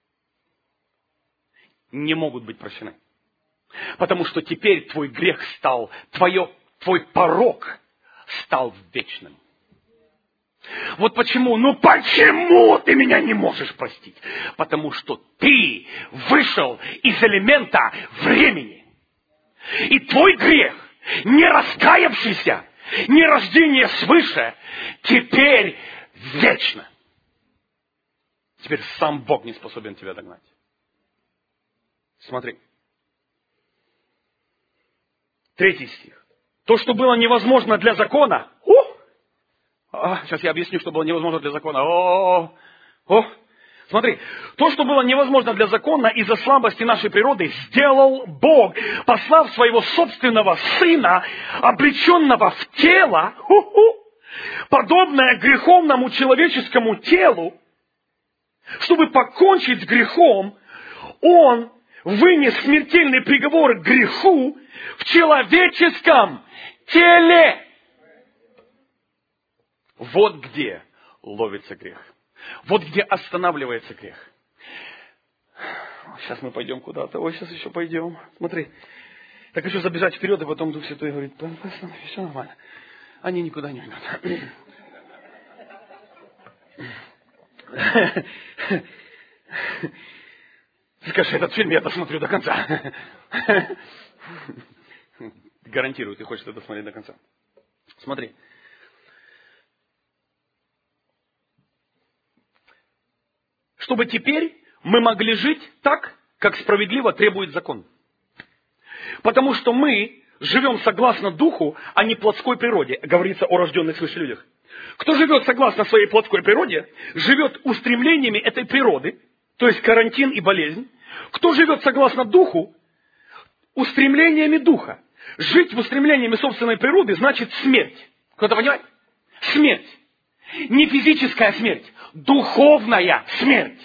не могут быть прощены. Потому что теперь твой грех стал, твой порок стал вечным. Вот почему, почему ты меня не можешь простить? Потому что ты вышел из элемента времени. И твой грех, не раскаявшийся, не рождение свыше, теперь вечно. Теперь сам Бог не способен тебя догнать. Смотри. 3 стих. То, что было невозможно для закона. Сейчас я объясню, что было невозможно для закона. Смотри. То, что было невозможно для закона из-за слабости нашей природы, сделал Бог, послав своего собственного Сына, облеченного в тело, подобное греховному человеческому телу, чтобы покончить с грехом, Он вынес смертельный приговор к греху в человеческом теле. Вот где ловится грех. Вот где останавливается грех. Сейчас мы пойдем куда-то. Сейчас еще пойдем. Смотри. Я хочу забежать вперед, и потом Дух Святой говорит, все нормально. Они никуда не уйдут. Скажи, этот фильм я досмотрю до конца. Гарантирую, ты хочешь это досмотреть до конца. Смотри. Чтобы теперь мы могли жить так, как справедливо требует закон. Потому что мы живем согласно духу, а не плотской природе. Говорится о рожденных свыше людях. Кто живет согласно своей плотской природе, живет устремлениями этой природы, то есть карантин и болезнь. Кто живет согласно духу, устремлениями духа. Жить в устремлениями собственной природы значит смерть. Кто-то понимает? Смерть. Не физическая смерть, духовная смерть.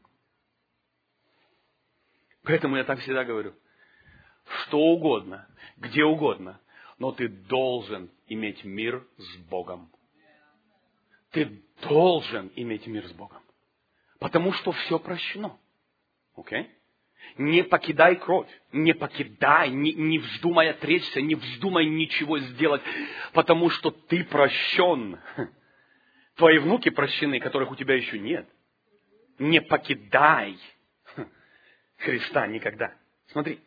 Поэтому я так всегда говорю. Что угодно, где угодно, но ты должен иметь мир с Богом. Ты должен иметь мир с Богом. Потому что все прощено. Окей? Не покидай кровь, не покидай, не вздумай отречься, не вздумай ничего сделать, потому что ты прощен. Твои внуки прощены, которых у тебя еще нет. Не покидай Христа никогда. Смотри.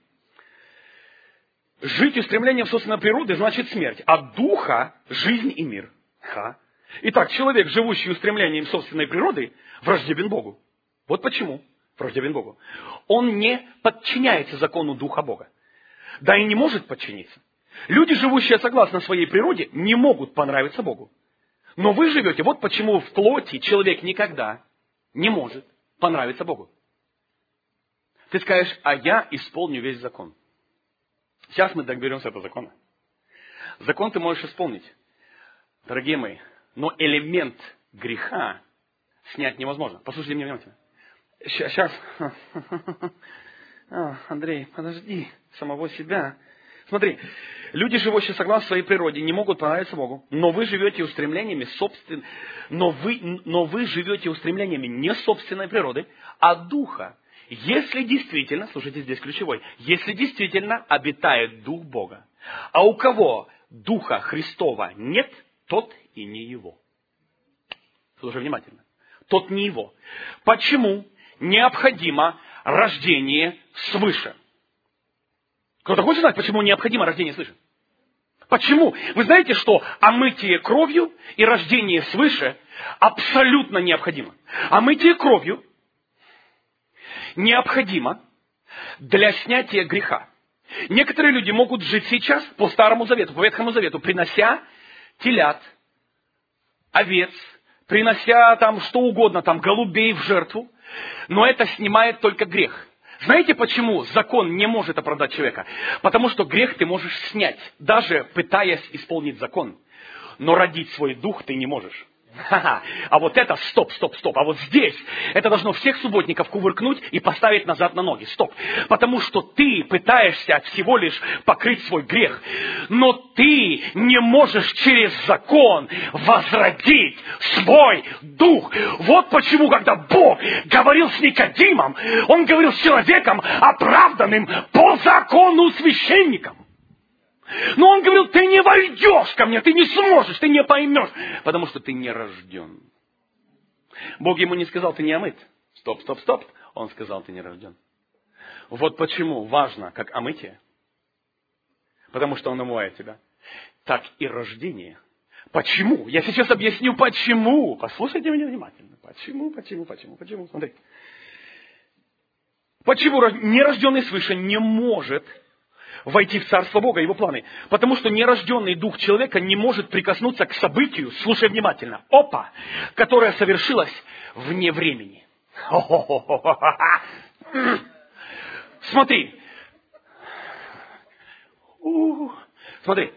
Жить устремлением собственной природы значит смерть, а духа – жизнь и мир. Итак, человек, живущий устремлением собственной природы, враждебен Богу. Вот почему враждебен Богу. Он не подчиняется закону Духа Бога. Да и не может подчиниться. Люди, живущие согласно своей природе, не могут понравиться Богу. Но вы живете, вот почему в плоти человек никогда не может понравиться Богу. Ты скажешь, а я исполню весь закон. Сейчас мы доберемся до закона. Закон ты можешь исполнить, дорогие мои, но элемент греха снять невозможно. Послушайте меня внимательно. Сейчас. Андрей, подожди, самого себя. Смотри, люди, живущие согласно своей природе, не могут понравиться Богу, но вы живете устремлениями но вы живете устремлениями не собственной природы, а духа. Если действительно, слушайте, здесь ключевой, если действительно обитает Дух Бога, а у кого Духа Христова нет, тот и не его. Слушай внимательно. Тот не его. Почему необходимо рождение свыше? Кто-то хочет знать, почему необходимо рождение свыше? Почему? Вы знаете, что омытие кровью и рождение свыше абсолютно необходимо. Омытие кровью необходимо для снятия греха. Некоторые люди могут жить сейчас по Старому Завету, по Ветхому Завету, принося телят, овец, принося там что угодно, там голубей в жертву, но это снимает только грех. Знаете, почему закон не может оправдать человека? Потому что грех ты можешь снять, даже пытаясь исполнить закон. Но родить свой дух ты не можешь. А вот это стоп. А вот здесь это должно всех субботников кувыркнуть и поставить назад на ноги. Стоп. Потому что ты пытаешься всего лишь покрыть свой грех. Но ты не можешь через закон возродить свой дух. Вот почему, когда Бог говорил с Никодимом, Он говорил с человеком, оправданным по закону священникам. Но он говорил, ты не войдешь ко мне, ты не сможешь, ты не поймешь, потому что ты не рожден. Бог ему не сказал, ты не омыт. Стоп. Он сказал, ты не рожден. Вот почему важно, как омытие. Потому что он омывает тебя. Так и рождение. Почему? Я сейчас объясню, почему. Послушайте меня внимательно. Почему? Смотрите. Почему нерожденный свыше не может войти в Царство Бога, Его планы? Потому что нерожденный дух человека не может прикоснуться к событию, слушай внимательно, которое совершилось вне времени. Смотри. Смотри.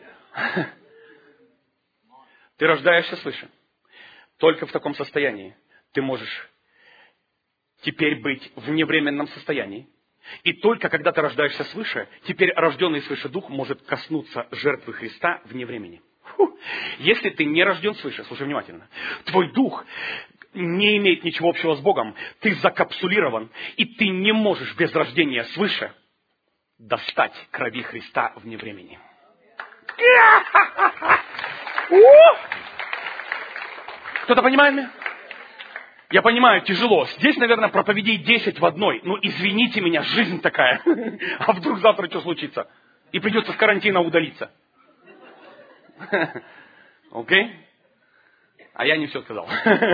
Ты рождаешься свыше. Только в таком состоянии ты можешь теперь быть в невременном состоянии. И только когда ты рождаешься свыше, теперь рожденный свыше дух может коснуться жертвы Христа вне времени. Если ты не рожден свыше, слушай внимательно, твой дух не имеет ничего общего с Богом, ты закапсулирован, и ты не можешь без рождения свыше достать крови Христа вне времени. Кто-то понимает меня? Я понимаю, тяжело. Здесь, наверное, проповедей 10 в одной. Ну, извините меня, жизнь такая. А вдруг завтра что случится? И придется с карантина удалиться. Окей? А я не все сказал.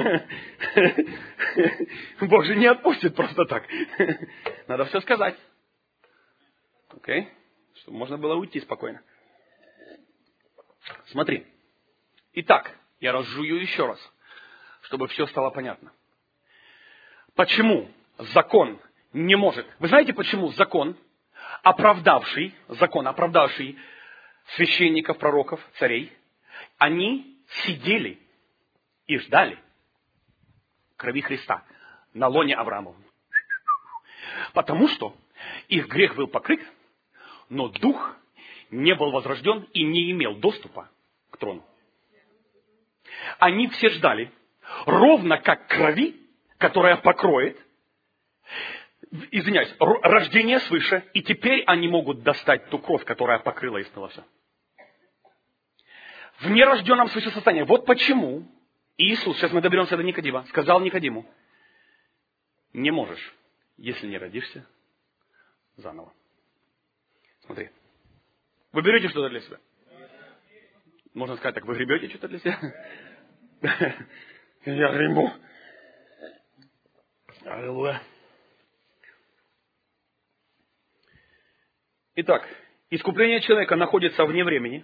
Бог же не отпустит просто так. Надо все сказать. Окей? Чтобы можно было уйти спокойно. Смотри. Итак, я разжую еще раз, чтобы все стало понятно. Почему закон не может? Вы знаете, почему закон, оправдавший священников, пророков, царей, они сидели и ждали крови Христа на лоне Авраамова? Потому что их грех был покрыт, но дух не был возрожден и не имел доступа к трону. Они все ждали, ровно как крови которая покроет, извиняюсь, рождение свыше, и теперь они могут достать ту кровь, которая покрыла и смыла все. В нерожденном свыше состоянии. Вот почему Иисус, сейчас мы доберемся до Никодима, сказал Никодиму: не можешь, если не родишься заново. Смотри. Вы берете что-то для себя? Можно сказать так, вы гребете что-то для себя? Я гребу. Аллилуйя. Итак, искупление человека находится вне времени,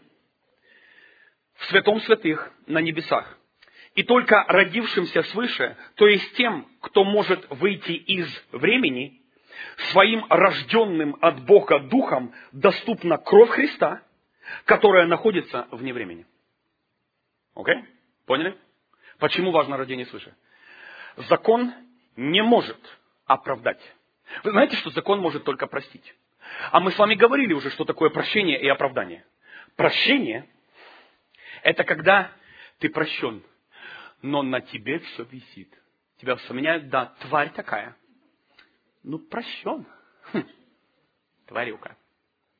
в святом святых, на небесах. И только родившимся свыше, то есть тем, кто может выйти из времени, своим рожденным от Бога Духом доступна кровь Христа, которая находится вне времени. Окей? Поняли? Почему важно рождение свыше? Закон не может оправдать. Вы знаете, что закон может только простить? А мы с вами говорили уже, что такое прощение и оправдание. Прощение – это когда ты прощен, но на тебе все висит. Тебя вспоминают, да, тварь такая. Ну, прощен. Тварюка.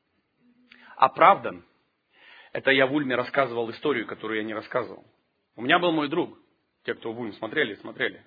Оправдан. Это я в Ульме рассказывал историю, которую я не рассказывал. У меня был мой друг. Те, кто в Ульм смотрели.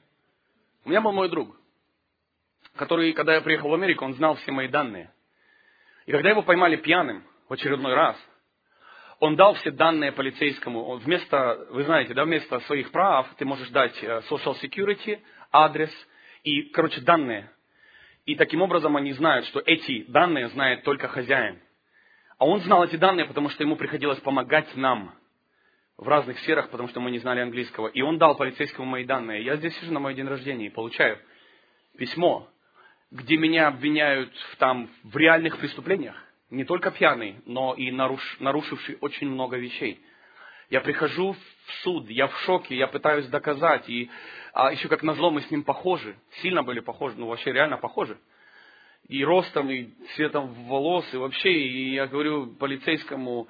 У меня был мой друг, который, когда я приехал в Америку, он знал все мои данные. И когда его поймали пьяным в очередной раз, он дал все данные полицейскому. Вместо, вы знаете, да, вместо своих прав ты можешь дать social security, адрес и, данные. И таким образом они знают, что эти данные знает только хозяин. А он знал эти данные, потому что ему приходилось помогать нам в разных сферах, потому что мы не знали английского. И он дал полицейскому мои данные. Я здесь сижу на мой день рождения и получаю письмо, где меня обвиняют в реальных преступлениях. Не только пьяный, но и нарушивший очень много вещей. Я прихожу в суд, я в шоке, я пытаюсь доказать. И еще как назло мы с ним похожи. Сильно были похожи, вообще реально похожи. И ростом, и цветом волос, и вообще. И я говорю полицейскому,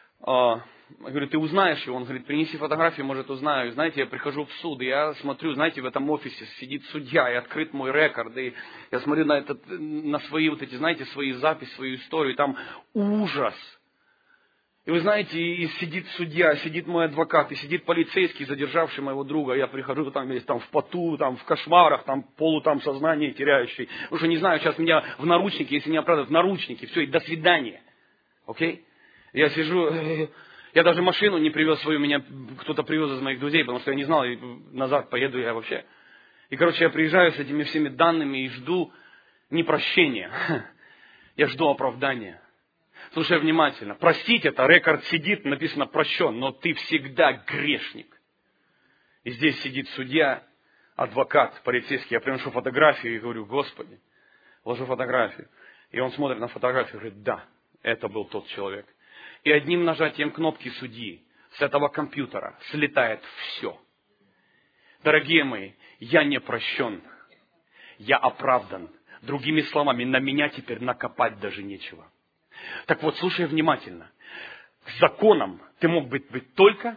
я говорю, ты узнаешь его? Он говорит, принеси фотографию, может узнаю. И знаете, я прихожу в суд, и я смотрю, знаете, в этом офисе сидит судья, и открыт мой рекорд, и я смотрю на свои свои записи, свою историю, и там ужас. И вы знаете, и сидит судья, сидит мой адвокат, и сидит полицейский, задержавший моего друга. Я прихожу там весь в поту, в кошмарах, сознание теряющий. Уже не знаю, сейчас меня в наручники, если не оправдывают, в наручники, все, и до свидания. Окей? Я сижу... Я даже машину не привез свою, меня кто-то привез из моих друзей, потому что я не знал, и назад поеду я вообще. И, я приезжаю с этими всеми данными и жду не прощения. Я жду оправдания. Слушай внимательно. Простить это, рекорд сидит, написано прощен, но ты всегда грешник. И здесь сидит судья, адвокат, полицейский. Я приношу фотографию и говорю, Господи, ложу фотографию. И он смотрит на фотографию и говорит, да, это был тот человек. И одним нажатием кнопки судьи с этого компьютера слетает все. Дорогие мои, я не прощен, я оправдан. Другими словами, на меня теперь накопать даже нечего. Так вот, слушай внимательно. Законом ты мог быть только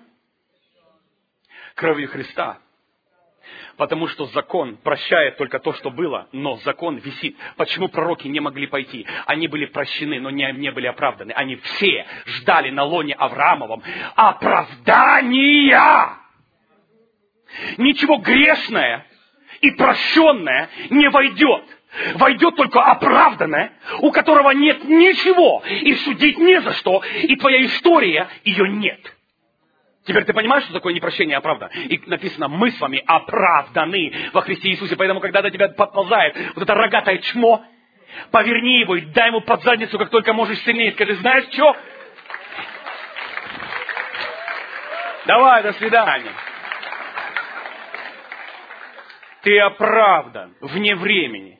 кровью Христа. Потому что закон прощает только то, что было, но закон висит. Почему пророки не могли пойти? Они были прощены, но не были оправданы. Они все ждали на лоне Авраамовом оправдания. Ничего грешное и прощенное не войдет. Войдет только оправданное, у которого нет ничего, и судить не за что, и твоя история, ее нет. Теперь ты понимаешь, что такое непрощение и оправда? И написано, мы с вами оправданы во Христе Иисусе. Поэтому, когда до тебя подползает вот это рогатое чмо, поверни его и дай ему под задницу, как только можешь сильнее. Скажи, знаешь что? Давай, до свидания. Ты оправдан вне времени.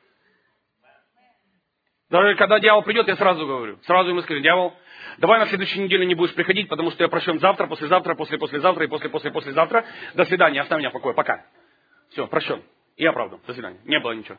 Даже когда дьявол придет, я сразу говорю. Сразу ему скажу, дьявол, давай на следующей неделе не будешь приходить, потому что я прощен завтра, послезавтра, послезавтра и послезавтра. До свидания, оставь меня в покое, пока. Все, прощен. И оправдан. До свидания. Не было ничего.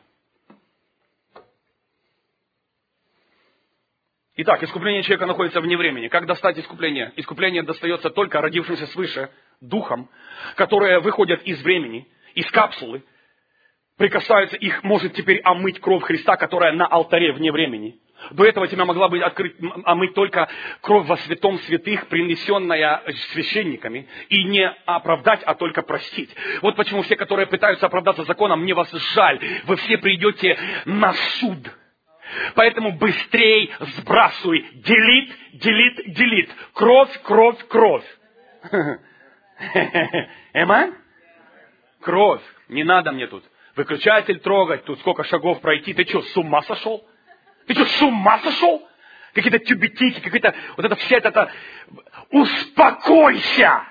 Итак, искупление человека находится вне времени. Как достать искупление? Искупление достается только родившимся свыше духом, которые выходят из времени, из капсулы, прикасаются, их может теперь омыть кровь Христа, которая на алтаре вне времени. До этого тебя могла быть омыть только кровь во святом святых, принесенная священниками, и не оправдать, а только простить. Вот почему все, которые пытаются оправдаться законом, мне вас жаль, вы все придете на суд. Поэтому быстрей сбрасывай. Делит. Кровь. Аминь? Кровь. Не надо мне тут выключатель трогать, тут сколько шагов пройти. Ты что, с ума сошел? Какие-то тюбетики, какие-то, вот это вся эта... Успокойся!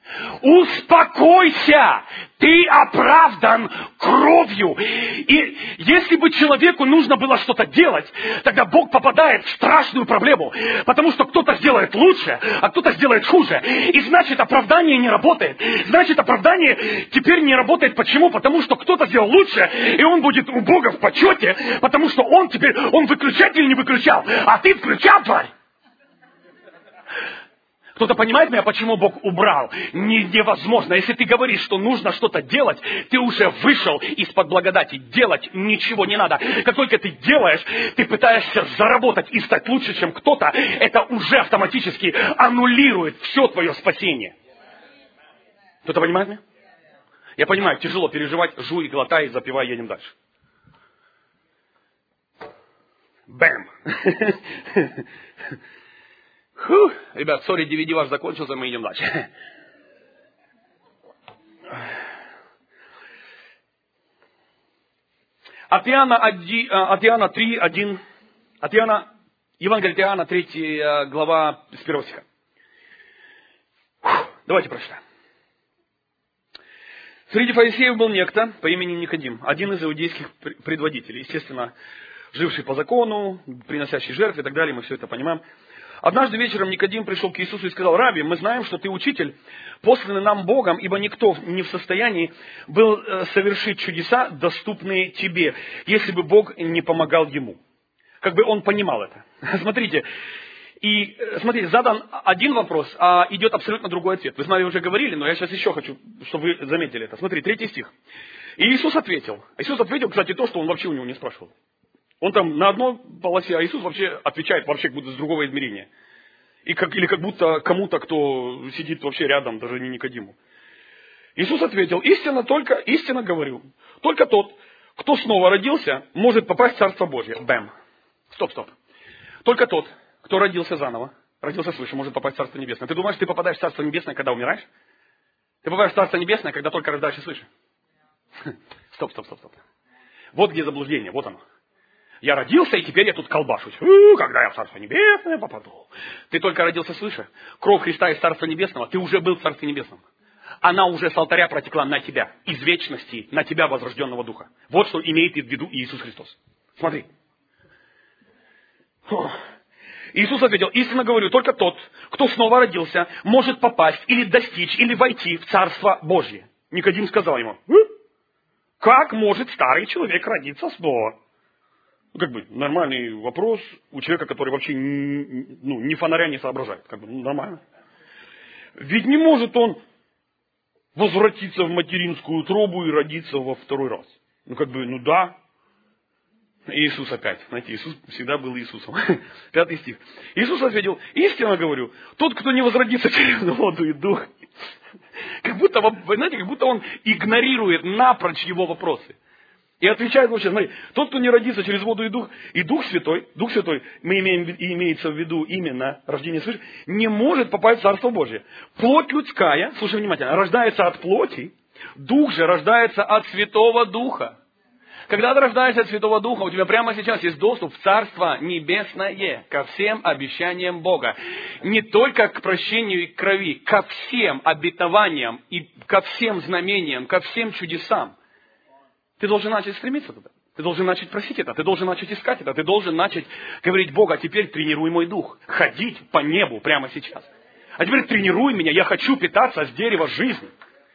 Ты оправдан кровью. И если бы человеку нужно было что-то делать, тогда Бог попадает в страшную проблему. Потому что кто-то сделает лучше, а кто-то сделает хуже. И значит, оправдание не работает. Значит, оправдание теперь не работает. Почему? Потому что кто-то сделал лучше, и он будет у Бога в почете, потому что он выключатель не выключал, а ты включал, тварь. Кто-то понимает меня, почему Бог убрал? Невозможно. Если ты говоришь, что нужно что-то делать, ты уже вышел из-под благодати. Делать ничего не надо. Как только ты делаешь, ты пытаешься заработать и стать лучше, чем кто-то, это уже автоматически аннулирует все твое спасение. Кто-то понимает меня? Я понимаю, тяжело переживать, жуй, глотай, запивай, едем дальше. Бэм! Ребят, сори, DVD ваш закончился, мы идем дальше. От Иоанна 3, 1. От Иоанна, Евангелие от Иоанна, 3 глава, с 1 стиха. Давайте прочитаем. Среди фарисеев был некто по имени Никодим, один из иудейских предводителей, естественно, живший по закону, приносящий жертвы и так далее, мы все это понимаем. Однажды вечером Никодим пришел к Иисусу и сказал: «Раби, мы знаем, что ты учитель, посланный нам Богом, ибо никто не в состоянии был совершить чудеса, доступные тебе, если бы Бог не помогал ему». Как бы он понимал это. Смотрите, задан один вопрос, а идет абсолютно другой ответ. Вы с нами уже говорили, но я сейчас еще хочу, чтобы вы заметили это. Смотри, 3 стих. И Иисус ответил, кстати, то, что он вообще у него не спрашивал. Он там на одной полосе, а Иисус вообще отвечает вообще как будто с другого измерения. Или как будто кому-то, кто сидит вообще рядом, даже не Никодиму. Иисус ответил: истинно говорю, только тот, кто снова родился, может попасть в Царство Божье. Бэм. Стоп. Только тот, кто родился заново, родился свыше, может попасть в Царство Небесное. Ты думаешь, ты попадаешь в Царство Небесное, когда умираешь? Ты попадаешь в Царство Небесное, когда только рождаешься свыше. Стоп. Вот где заблуждение, вот оно. Я родился, и теперь я тут колбашусь. Когда я в Царство Небесное попаду. Ты только родился свыше. Кровь Христа из Царства Небесного, ты уже был в Царстве Небесном. Она уже с алтаря протекла на тебя, из вечности, на тебя, возрожденного Духа. Вот что имеет в виду Иисус Христос. Смотри. Иисус ответил: истинно говорю, только тот, кто снова родился, может попасть или достичь, или войти в Царство Божье. Никодим сказал ему: как может старый человек родиться снова? Нормальный вопрос у человека, который вообще ни фонаря не соображает. Нормально. Ведь не может он возвратиться в материнскую утробу и родиться во второй раз. Да. Иисус опять. Знаете, Иисус всегда был Иисусом. 5 стих. Иисус ответил: истинно говорю, тот, кто не возродится через воду и дух. Как будто он игнорирует напрочь его вопросы. И отвечает вообще: смотри, тот, кто не родится через воду и Дух Святой, имеется в виду именно рождение свыше, не может попасть в Царство Божие. Плоть людская, слушай внимательно, рождается от плоти, Дух же рождается от Святого Духа. Когда ты рождаешься от Святого Духа, у тебя прямо сейчас есть доступ в Царство Небесное, ко всем обещаниям Бога. Не только к прощению и крови, ко всем обетованиям и ко всем знамениям, ко всем чудесам. Ты должен начать стремиться туда. Ты должен начать просить это. Ты должен начать искать это. Ты должен начать говорить: Бог, а теперь тренируй мой дух. Ходить по небу прямо сейчас. А теперь тренируй меня. Я хочу питаться с дерева жизни.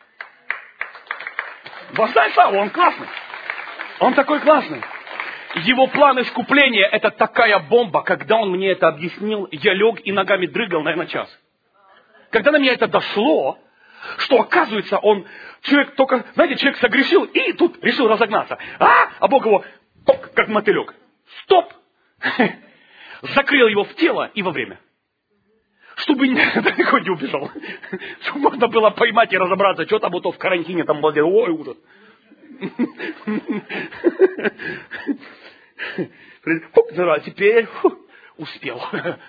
Воздай славу, он классный. Он такой классный. Его план искупления — это такая бомба. Когда он мне это объяснил, я лег и ногами дрыгал, наверное, час. Когда на меня это дошло, что оказывается человек только, знаете, человек согрешил и тут решил разогнаться. А Бог его, как мотылек. Стоп! Закрыл его в тело и во время. Чтобы далеко не убежал. Чтобы можно было поймать и разобраться, что там вот в карантине там было. Ой, ужас. А теперь успел.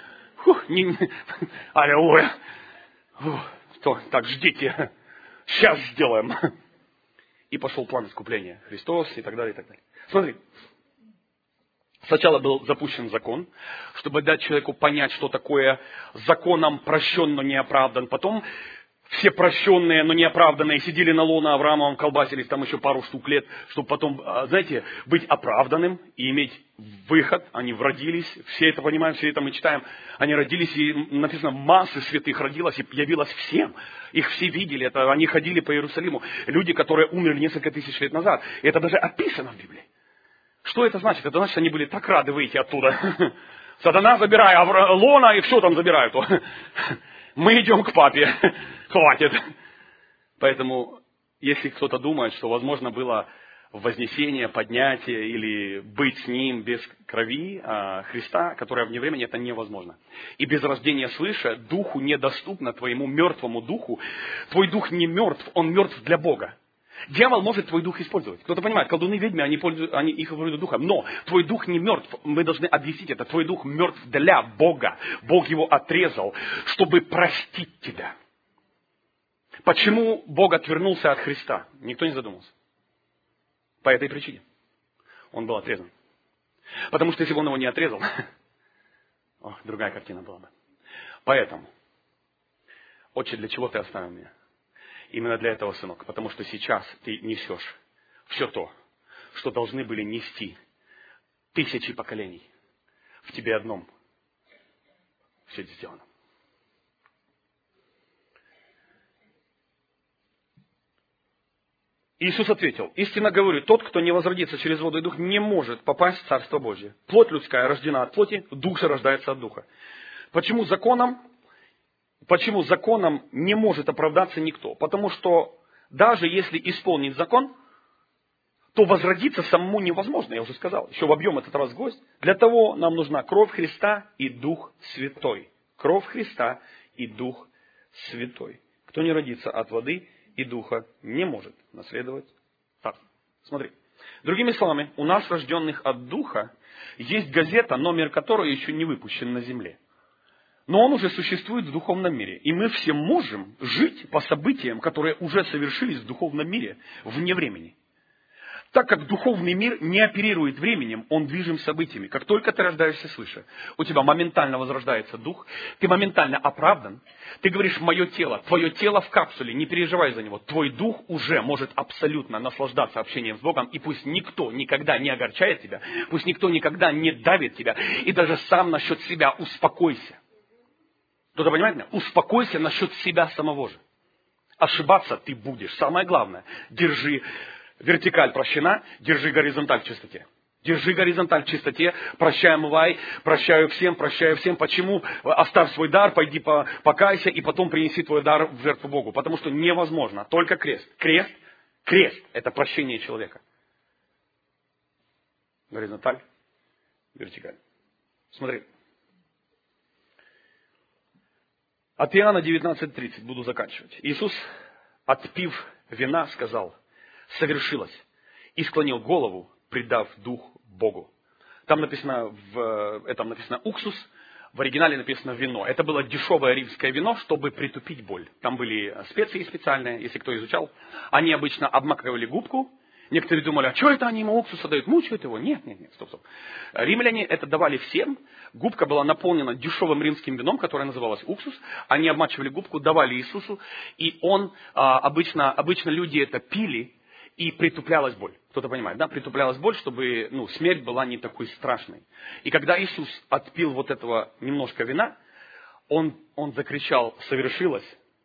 Аллилуйя. Так, ждите. Сейчас сделаем. И пошел план искупления. Христос и так далее, и так далее. Смотри. Сначала был запущен закон, чтобы дать человеку понять, что такое законом прощен, но не оправдан. Потом все прощенные, но не оправданные сидели на лоно Авраамовом, колбасились там еще пару штук лет, чтобы потом, знаете, быть оправданным и иметь выход. Они родились, все это понимаем, все это мы читаем. Они родились, и написано, массы святых родилось и явилось всем. Их все видели, это они ходили по Иерусалиму. Люди, которые умерли несколько тысяч лет назад. И это даже описано в Библии. Что это значит? Это значит, что они были так рады выйти оттуда. Сатана, забирай лона, и все там забирают. Мы идем к папе. Хватит. Поэтому, если кто-то думает, что возможно было вознесение, поднятие или быть с ним без крови Христа, которая вне времени, это невозможно. И без рождения свыше духу недоступно, твоему мертвому духу. Твой дух не мертв, он мертв для Бога. Дьявол может твой дух использовать. Кто-то понимает, колдуны, ведьмы, они их используют духом. Но твой дух не мертв. Мы должны объяснить это. Твой дух мертв для Бога. Бог его отрезал, чтобы простить тебя. Почему Бог отвернулся от Христа? Никто не задумался. По этой причине. Он был отрезан. Потому что если бы он его не отрезал, другая картина была бы. Поэтому, Отче, для чего ты оставил меня? Именно для этого, сынок, потому что сейчас ты несешь все то, что должны были нести тысячи поколений. В тебе одном все это сделано. Иисус ответил, истинно говорю, тот, кто не возродится через воду и дух, не может попасть в Царство Божие. Плоть людская рождена от плоти, дух же рождается от духа. Почему законом не может оправдаться никто? Потому что даже если исполнить закон, то возродиться самому невозможно, я уже сказал. Еще в объем этот раз гость. Для того нам нужна кровь Христа и Дух Святой. Кровь Христа и Дух Святой. Кто не родится от воды и Духа, не может наследовать Царство. Смотри. Другими словами, у нас, рожденных от Духа, есть газета, номер которой еще не выпущен на земле. Но он уже существует в духовном мире. И мы все можем жить по событиям, которые уже совершились в духовном мире, вне времени. Так как духовный мир не оперирует временем, он движим событиями. Как только ты рождаешься свыше, у тебя моментально возрождается дух, ты моментально оправдан. Ты говоришь, мое тело, твое тело в капсуле, не переживай за него. Твой дух уже может абсолютно наслаждаться общением с Богом, и пусть никто никогда не огорчает тебя, пусть никто никогда не давит тебя, и даже сам насчет себя успокойся. Кто-то понимает меня? Успокойся насчет себя самого же. Ошибаться ты будешь. Самое главное, держи вертикаль прощена, держи горизонталь в чистоте. Держи горизонталь в чистоте, прощай, омывай, прощаю всем. Почему? Оставь свой дар, пойди покайся, и потом принеси твой дар в жертву Богу. Потому что невозможно, только крест. Крест – это прощение человека. Горизонталь, вертикаль. Смотри. От Иоанна 19:30 буду заканчивать. Иисус, отпив вина, сказал, совершилось, и склонил голову, предав дух Богу. Там написано, уксус, в оригинале написано вино. Это было дешевое римское вино, чтобы притупить боль. Там были специи специальные, если кто изучал. Они обычно обмакивали губку. Некоторые думали, а что это они ему уксуса дают? Мучают его? Нет, стоп. Римляне это давали всем. Губка была наполнена дешевым римским вином, которое называлось уксус. Они обмачивали губку, давали Иисусу. И обычно люди это пили, и притуплялась боль. Кто-то понимает, да? Притуплялась боль, чтобы смерть была не такой страшной. И когда Иисус отпил вот этого немножко вина, он закричал, совершилось.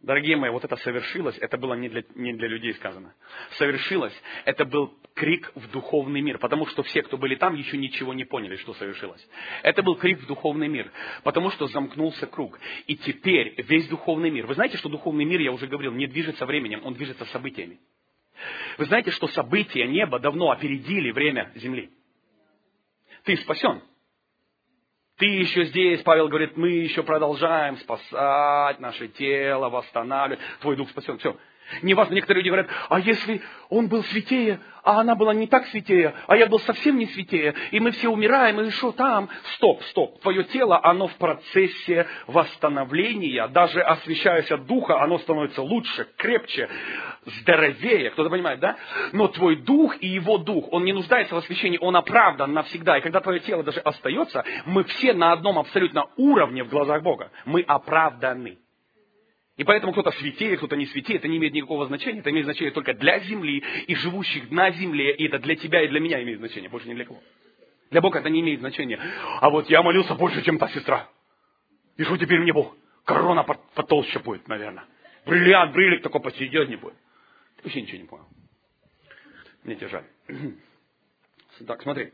Дорогие мои, вот это совершилось, это было не для людей сказано. Совершилось, это был крик в духовный мир, потому что все, кто были там, еще ничего не поняли, что совершилось. Это был крик в духовный мир, потому что замкнулся круг. И теперь весь духовный мир. Вы знаете, что духовный мир, я уже говорил, не движется временем, он движется событиями. Вы знаете, что события неба давно опередили время земли. Ты спасен. Ты еще здесь, Павел говорит, мы еще продолжаем спасать наше тело, восстанавливать. Твой дух спасен. Все. Неважно, некоторые люди говорят, а если он был святее, а она была не так святее, а я был совсем не святее, и мы все умираем, и что там? Стоп. Твое тело, оно в процессе восстановления, даже освящаясь от духа, оно становится лучше, крепче, здоровее. Кто-то понимает, да? Но твой дух и его дух, он не нуждается в освящении, он оправдан навсегда. И когда твое тело даже остается, мы все на одном абсолютно уровне в глазах Бога. Мы оправданы. И поэтому кто-то святее, кто-то не святее, это не имеет никакого значения. Это имеет значение только для земли и живущих на земле. И это для тебя и для меня имеет значение, больше ни для кого. Для Бога это не имеет значения. А вот я молился больше, чем та сестра. И что теперь мне Бог? Корона потолще будет, наверное. Бриллиант такой посерьезнее будет. Ты вообще ничего не понял. Мне тебя жаль. Так, смотри.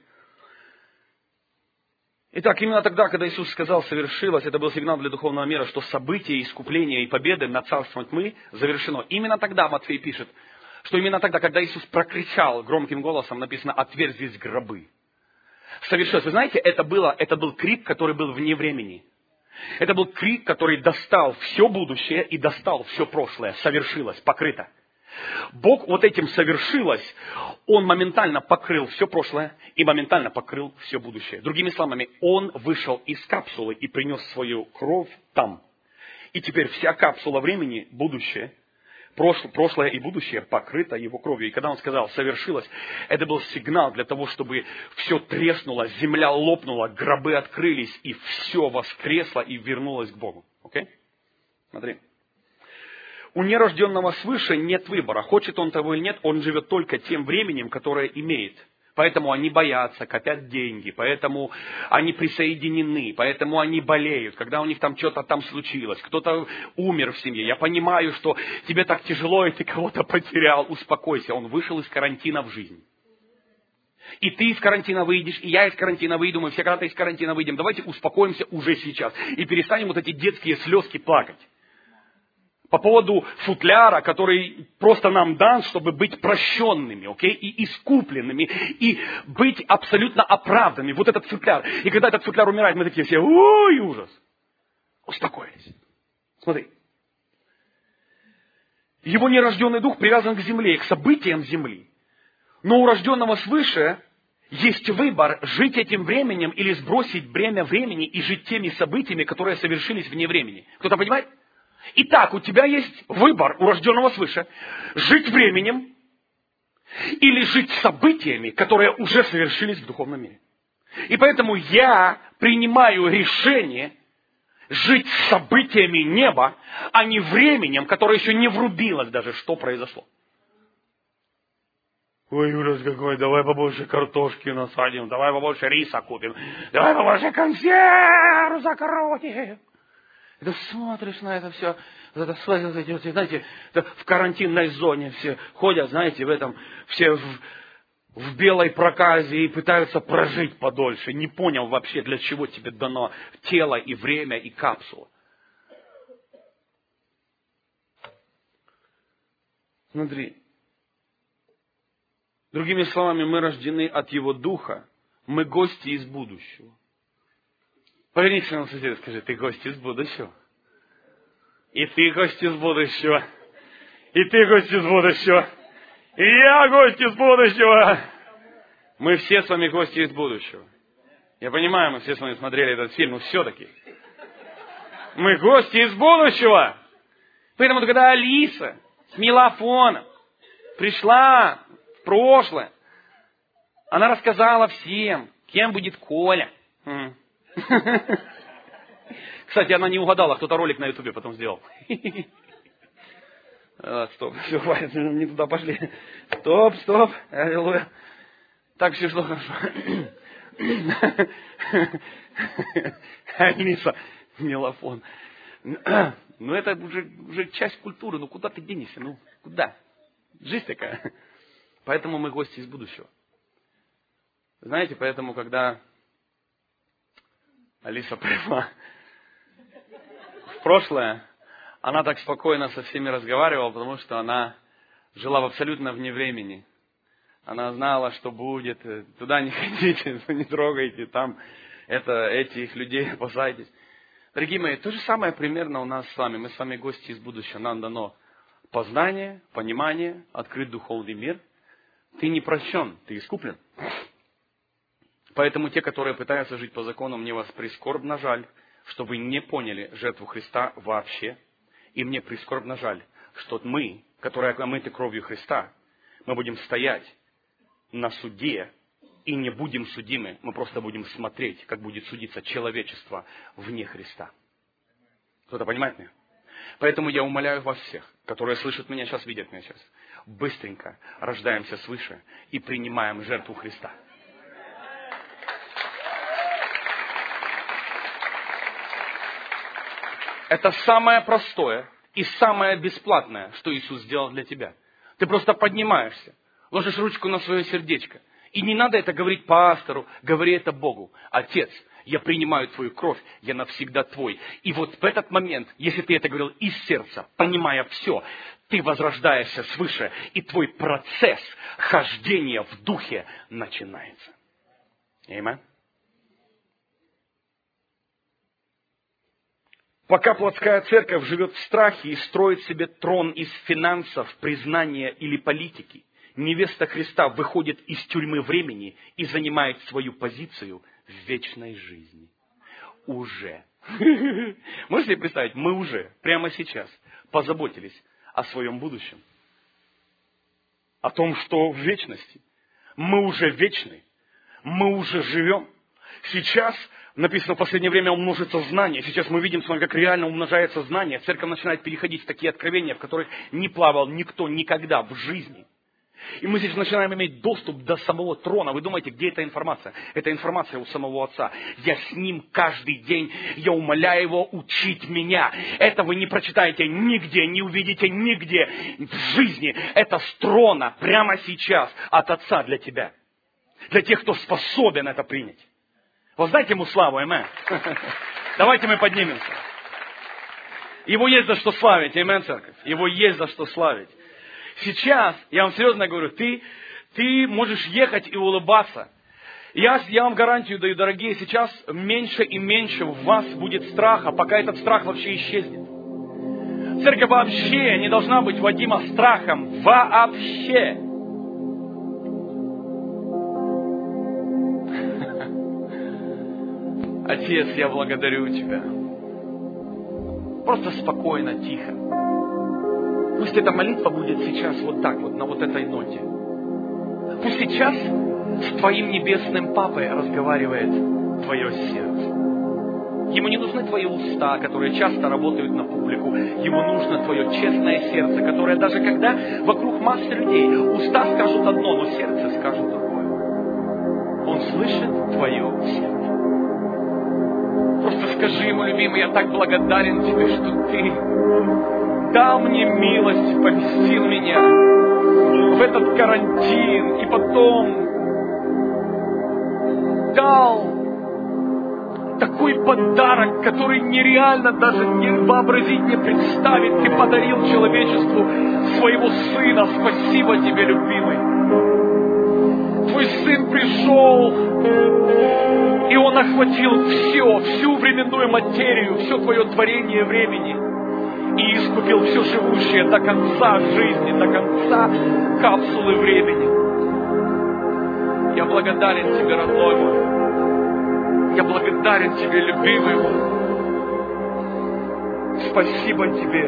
Итак, именно тогда, когда Иисус сказал «совершилось», это был сигнал для духовного мира, что событие искупления и победы над царством тьмы завершено. Именно тогда Матфей пишет, что именно тогда, когда Иисус прокричал громким голосом, написано «отверзлись гробы». Совершилось. Вы знаете, это был крик, который был вне времени. Это был крик, который достал все будущее и достал все прошлое. Совершилось, покрыто. Бог вот этим совершилось, Он моментально покрыл все прошлое и моментально покрыл все будущее. Другими словами, Он вышел из капсулы и принес свою кровь там. И теперь вся капсула времени, будущее, прошлое и будущее покрыто Его кровью. И когда Он сказал «совершилось», это был сигнал для того, чтобы все треснуло, земля лопнула, гробы открылись, и все воскресло и вернулось к Богу. Окей? Смотри. У нерожденного свыше нет выбора. Хочет он того или нет, он живет только тем временем, которое имеет. Поэтому они боятся, копят деньги, поэтому они присоединены, поэтому они болеют, когда у них там что-то там случилось, кто-то умер в семье. Я понимаю, что тебе так тяжело, и ты кого-то потерял. Успокойся, он вышел из карантина в жизнь. И ты из карантина выйдешь, и я из карантина выйду, мы все когда-то из карантина выйдем. Давайте успокоимся уже сейчас и перестанем вот эти детские слезки плакать. По поводу футляра, который просто нам дан, чтобы быть прощенными, окей, и искупленными, и быть абсолютно оправданными. Вот этот футляр. И когда этот футляр умирает, мы такие все, ой, ужас. Успокоились. Смотри. Его нерожденный дух привязан к земле, к событиям земли. Но у рожденного свыше есть выбор жить этим временем или сбросить бремя времени и жить теми событиями, которые совершились вне времени. Кто-то понимает? Итак, у тебя есть выбор у рожденного свыше. Жить временем или жить событиями, которые уже совершились в духовном мире. И поэтому я принимаю решение жить событиями неба, а не временем, которое еще не врубилось даже, что произошло. Ой, ужас какой, давай побольше картошки насадим, давай побольше риса купим, давай побольше консерв закрутим. И ты смотришь на это все, знаете, в карантинной зоне все ходят, знаете, все в белой проказе и пытаются прожить подольше. Не понял вообще, для чего тебе дано тело и время и капсула. Смотри. Другими словами, мы рождены от Его Духа, мы гости из будущего. Повернись к своему соседу и скажи, ты гость из будущего. И ты гость из будущего. И ты гость из будущего. И я гость из будущего. Мы все с вами гости из будущего. Я понимаю, мы все с вами смотрели этот фильм, но все-таки. Мы гости из будущего. Поэтому, когда Алиса с мелофоном пришла в прошлое, она рассказала всем, кем будет Коля. Кстати, она не угадала, кто-то ролик на Ютубе потом сделал. Стоп, все, хватит, не туда пошли. Стоп, аллилуйя. Так, все шло хорошо. Алиса, мелофон. Ну, это уже часть культуры. Ну, куда ты денешься? Ну, куда? Жизнь такая. Поэтому мы гости из будущего. Знаете, поэтому, когда Алиса пришла в прошлое, она так спокойно со всеми разговаривала, потому что она жила абсолютно вне времени. Она знала, что будет. Туда не ходите, не трогайте, там этих людей опасайтесь. Дорогие мои, то же самое примерно у нас с вами. Мы с вами гости из будущего. Нам дано познание, понимание, открыт духовный мир. Ты не прощен, ты искуплен. Поэтому те, которые пытаются жить по закону, мне вас прискорбно жаль, что вы не поняли жертву Христа вообще. И мне прискорбно жаль, что мы, которые омыты кровью Христа, мы будем стоять на суде и не будем судимы. Мы просто будем смотреть, как будет судиться человечество вне Христа. Кто-то понимает меня? Поэтому я умоляю вас всех, которые слышат меня сейчас, видят меня сейчас, быстренько рождаемся свыше и принимаем жертву Христа. Это самое простое и самое бесплатное, что Иисус сделал для тебя. Ты просто поднимаешься, ложишь ручку на свое сердечко. И не надо это говорить пастору, говори это Богу. Отец, я принимаю твою кровь, я навсегда твой. И вот в этот момент, если ты это говорил из сердца, понимая все, ты возрождаешься свыше, и твой процесс хождения в духе начинается. Аминь. Пока плотская церковь живет в страхе и строит себе трон из финансов, признания или политики, невеста Христа выходит из тюрьмы времени и занимает свою позицию в вечной жизни. Уже. Можете себе представить, мы уже, прямо сейчас, позаботились о своем будущем. О том, что в вечности. Мы уже вечны. Мы уже живем. Сейчас написано, в последнее время умножится знание. Сейчас мы видим с вами, как реально умножается знание. Церковь начинает переходить в такие откровения, в которых не плавал никто никогда в жизни. И мы сейчас начинаем иметь доступ до самого трона. Вы думаете, где эта информация? Эта информация у самого Отца. Я с Ним каждый день. Я умоляю Его учить меня. Это вы не прочитаете нигде, не увидите нигде в жизни. Это с трона прямо сейчас от Отца для тебя. Для тех, кто способен это принять. Воздайте Ему славу, аминь. Давайте мы поднимемся. Его есть за что славить, аминь, церковь. Его есть за что славить. Сейчас, я вам серьезно говорю, ты можешь ехать и улыбаться. Я вам гарантию даю, дорогие, сейчас меньше и меньше в вас будет страха, пока этот страх вообще исчезнет. Церковь вообще не должна быть водима страхом. Вообще. Отец, я благодарю Тебя. Просто спокойно, тихо. Пусть эта молитва будет сейчас вот так вот, на вот этой ноте. Пусть сейчас с Твоим небесным Папой разговаривает Твое сердце. Ему не нужны Твои уста, которые часто работают на публику. Ему нужно Твое честное сердце, которое даже когда вокруг массы людей уста скажут одно, но сердце скажет другое. Он слышит Твое сердце. Просто скажи Ему, любимый, я так благодарен Тебе, что Ты дал мне милость, поместил меня в этот карантин и потом дал такой подарок, который нереально даже не вообразить, не представить. Ты подарил человечеству своего Сына. Спасибо Тебе, любимый. Твой Сын пришел, и Он охватил всю временную материю, все Твое творение времени. И искупил все живущее до конца жизни, до конца капсулы времени. Я благодарен Тебе, родной мой. Я благодарен Тебе, любимый мой. Спасибо Тебе.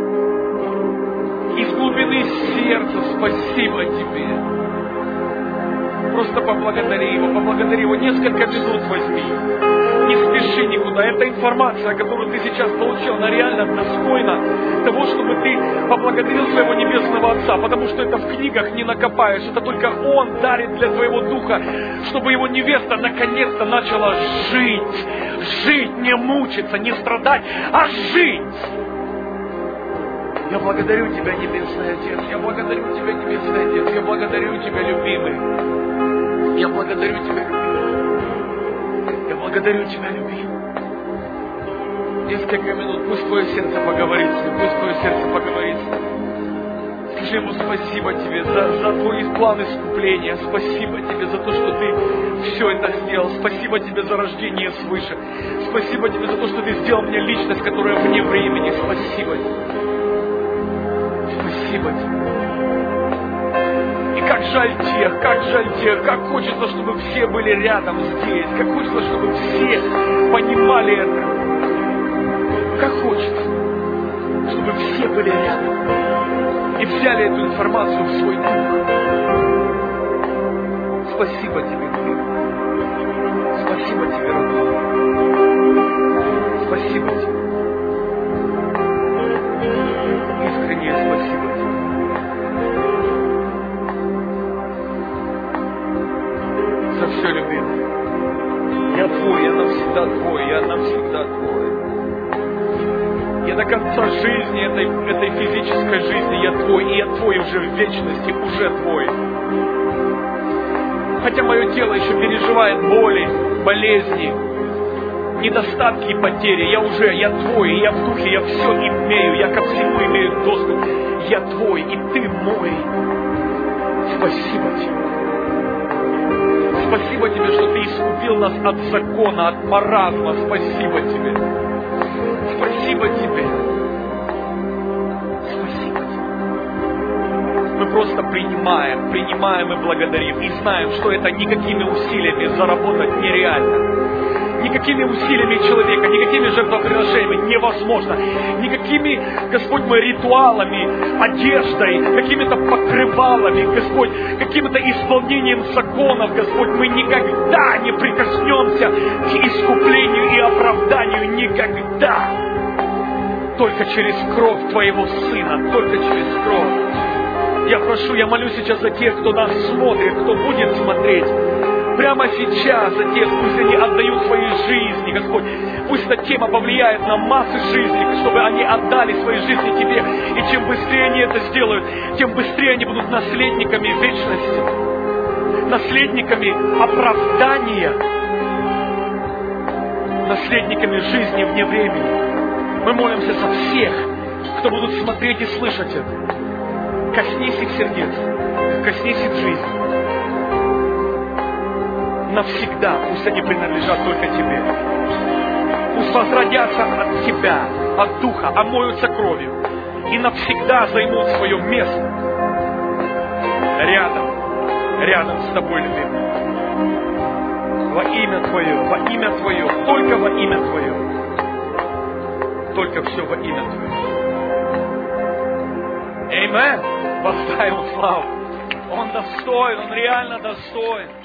Из глубины сердца спасибо Тебе. Просто поблагодари Его, несколько минут возьми. Не спеши никуда. Эта информация, которую ты сейчас получил, она реально достойна того, чтобы ты поблагодарил своего Небесного Отца, потому что это в книгах не накопаешь. Это только Он дарит для твоего духа, чтобы Его невеста наконец-то начала жить, Жить, не мучиться, не страдать, а жить. Я благодарю Тебя, Небесный Отец. Я благодарю Тебя, Небесный Отец. Я благодарю Тебя, любимый. Я благодарю Тебя, любимый. Я благодарю Тебя, любимый. Несколько минут, пусть Твое сердце поговорит с ним, пусть Твое сердце поговорит с ним. Скажи Ему спасибо Тебе за Твой план искупления. Спасибо Тебе за то, что Ты все это сделал. Спасибо Тебе за рождение свыше. Спасибо Тебе за то, что Ты сделал мне личность, которая вне времени. Спасибо Тебе. Спасибо Тебе. И как жаль тех, как хочется, чтобы все были рядом здесь, как хочется, чтобы все понимали это. Как хочется, чтобы все были рядом и взяли эту информацию в свой дух. Спасибо Тебе, любимый. Спасибо Тебе, родной. Спасибо Тебе. Искреннее спасибо Тебе. За все, любимый. Я Твой, я навсегда Твой, я навсегда Твой. Я до конца жизни, этой физической жизни, я Твой, и я Твой уже в вечности, уже Твой. Хотя мое тело еще переживает боли, болезни, недостатки и потери, я Твой, и я в духе, я все имею, я ко всему имею доступ. Я Твой, и Ты мой. Спасибо Тебе. Спасибо Тебе, что Ты искупил нас от закона, от маразма. Спасибо Тебе. Спасибо Тебе. Спасибо Тебе. Мы просто принимаем и благодарим. И знаем, что это никакими усилиями заработать нереально. Никакими усилиями человека, никакими жертвоприношениями невозможно. Никакими, Господь мой, ритуалами, одеждой, какими-то покрывалами, Господь, каким-то исполнением законов, Господь, мы никогда не прикоснемся к искуплению и оправданию. Никогда. Только через кровь Твоего Сына, только через кровь. Я прошу, я молюсь сейчас за тех, кто нас смотрит, кто будет смотреть. Прямо сейчас за тех, пусть они отдают свои жизни, Господь. Пусть эта тема повлияет на массы жизни, чтобы они отдали свои жизни Тебе. И чем быстрее они это сделают, тем быстрее они будут наследниками вечности, наследниками оправдания, наследниками жизни вне времени. Мы молимся за всех, кто будут смотреть и слышать это. Коснись их сердец, коснись их жизни. Навсегда пусть они принадлежат только Тебе. Пусть возродятся от Тебя, от Духа, омоются кровью и навсегда займут свое место рядом с Тобой, любимый. Во имя Твое, только во имя Твое. Только все во имя Твое. Аминь. Воздай Ему славу. Он достоин, Он реально достоин.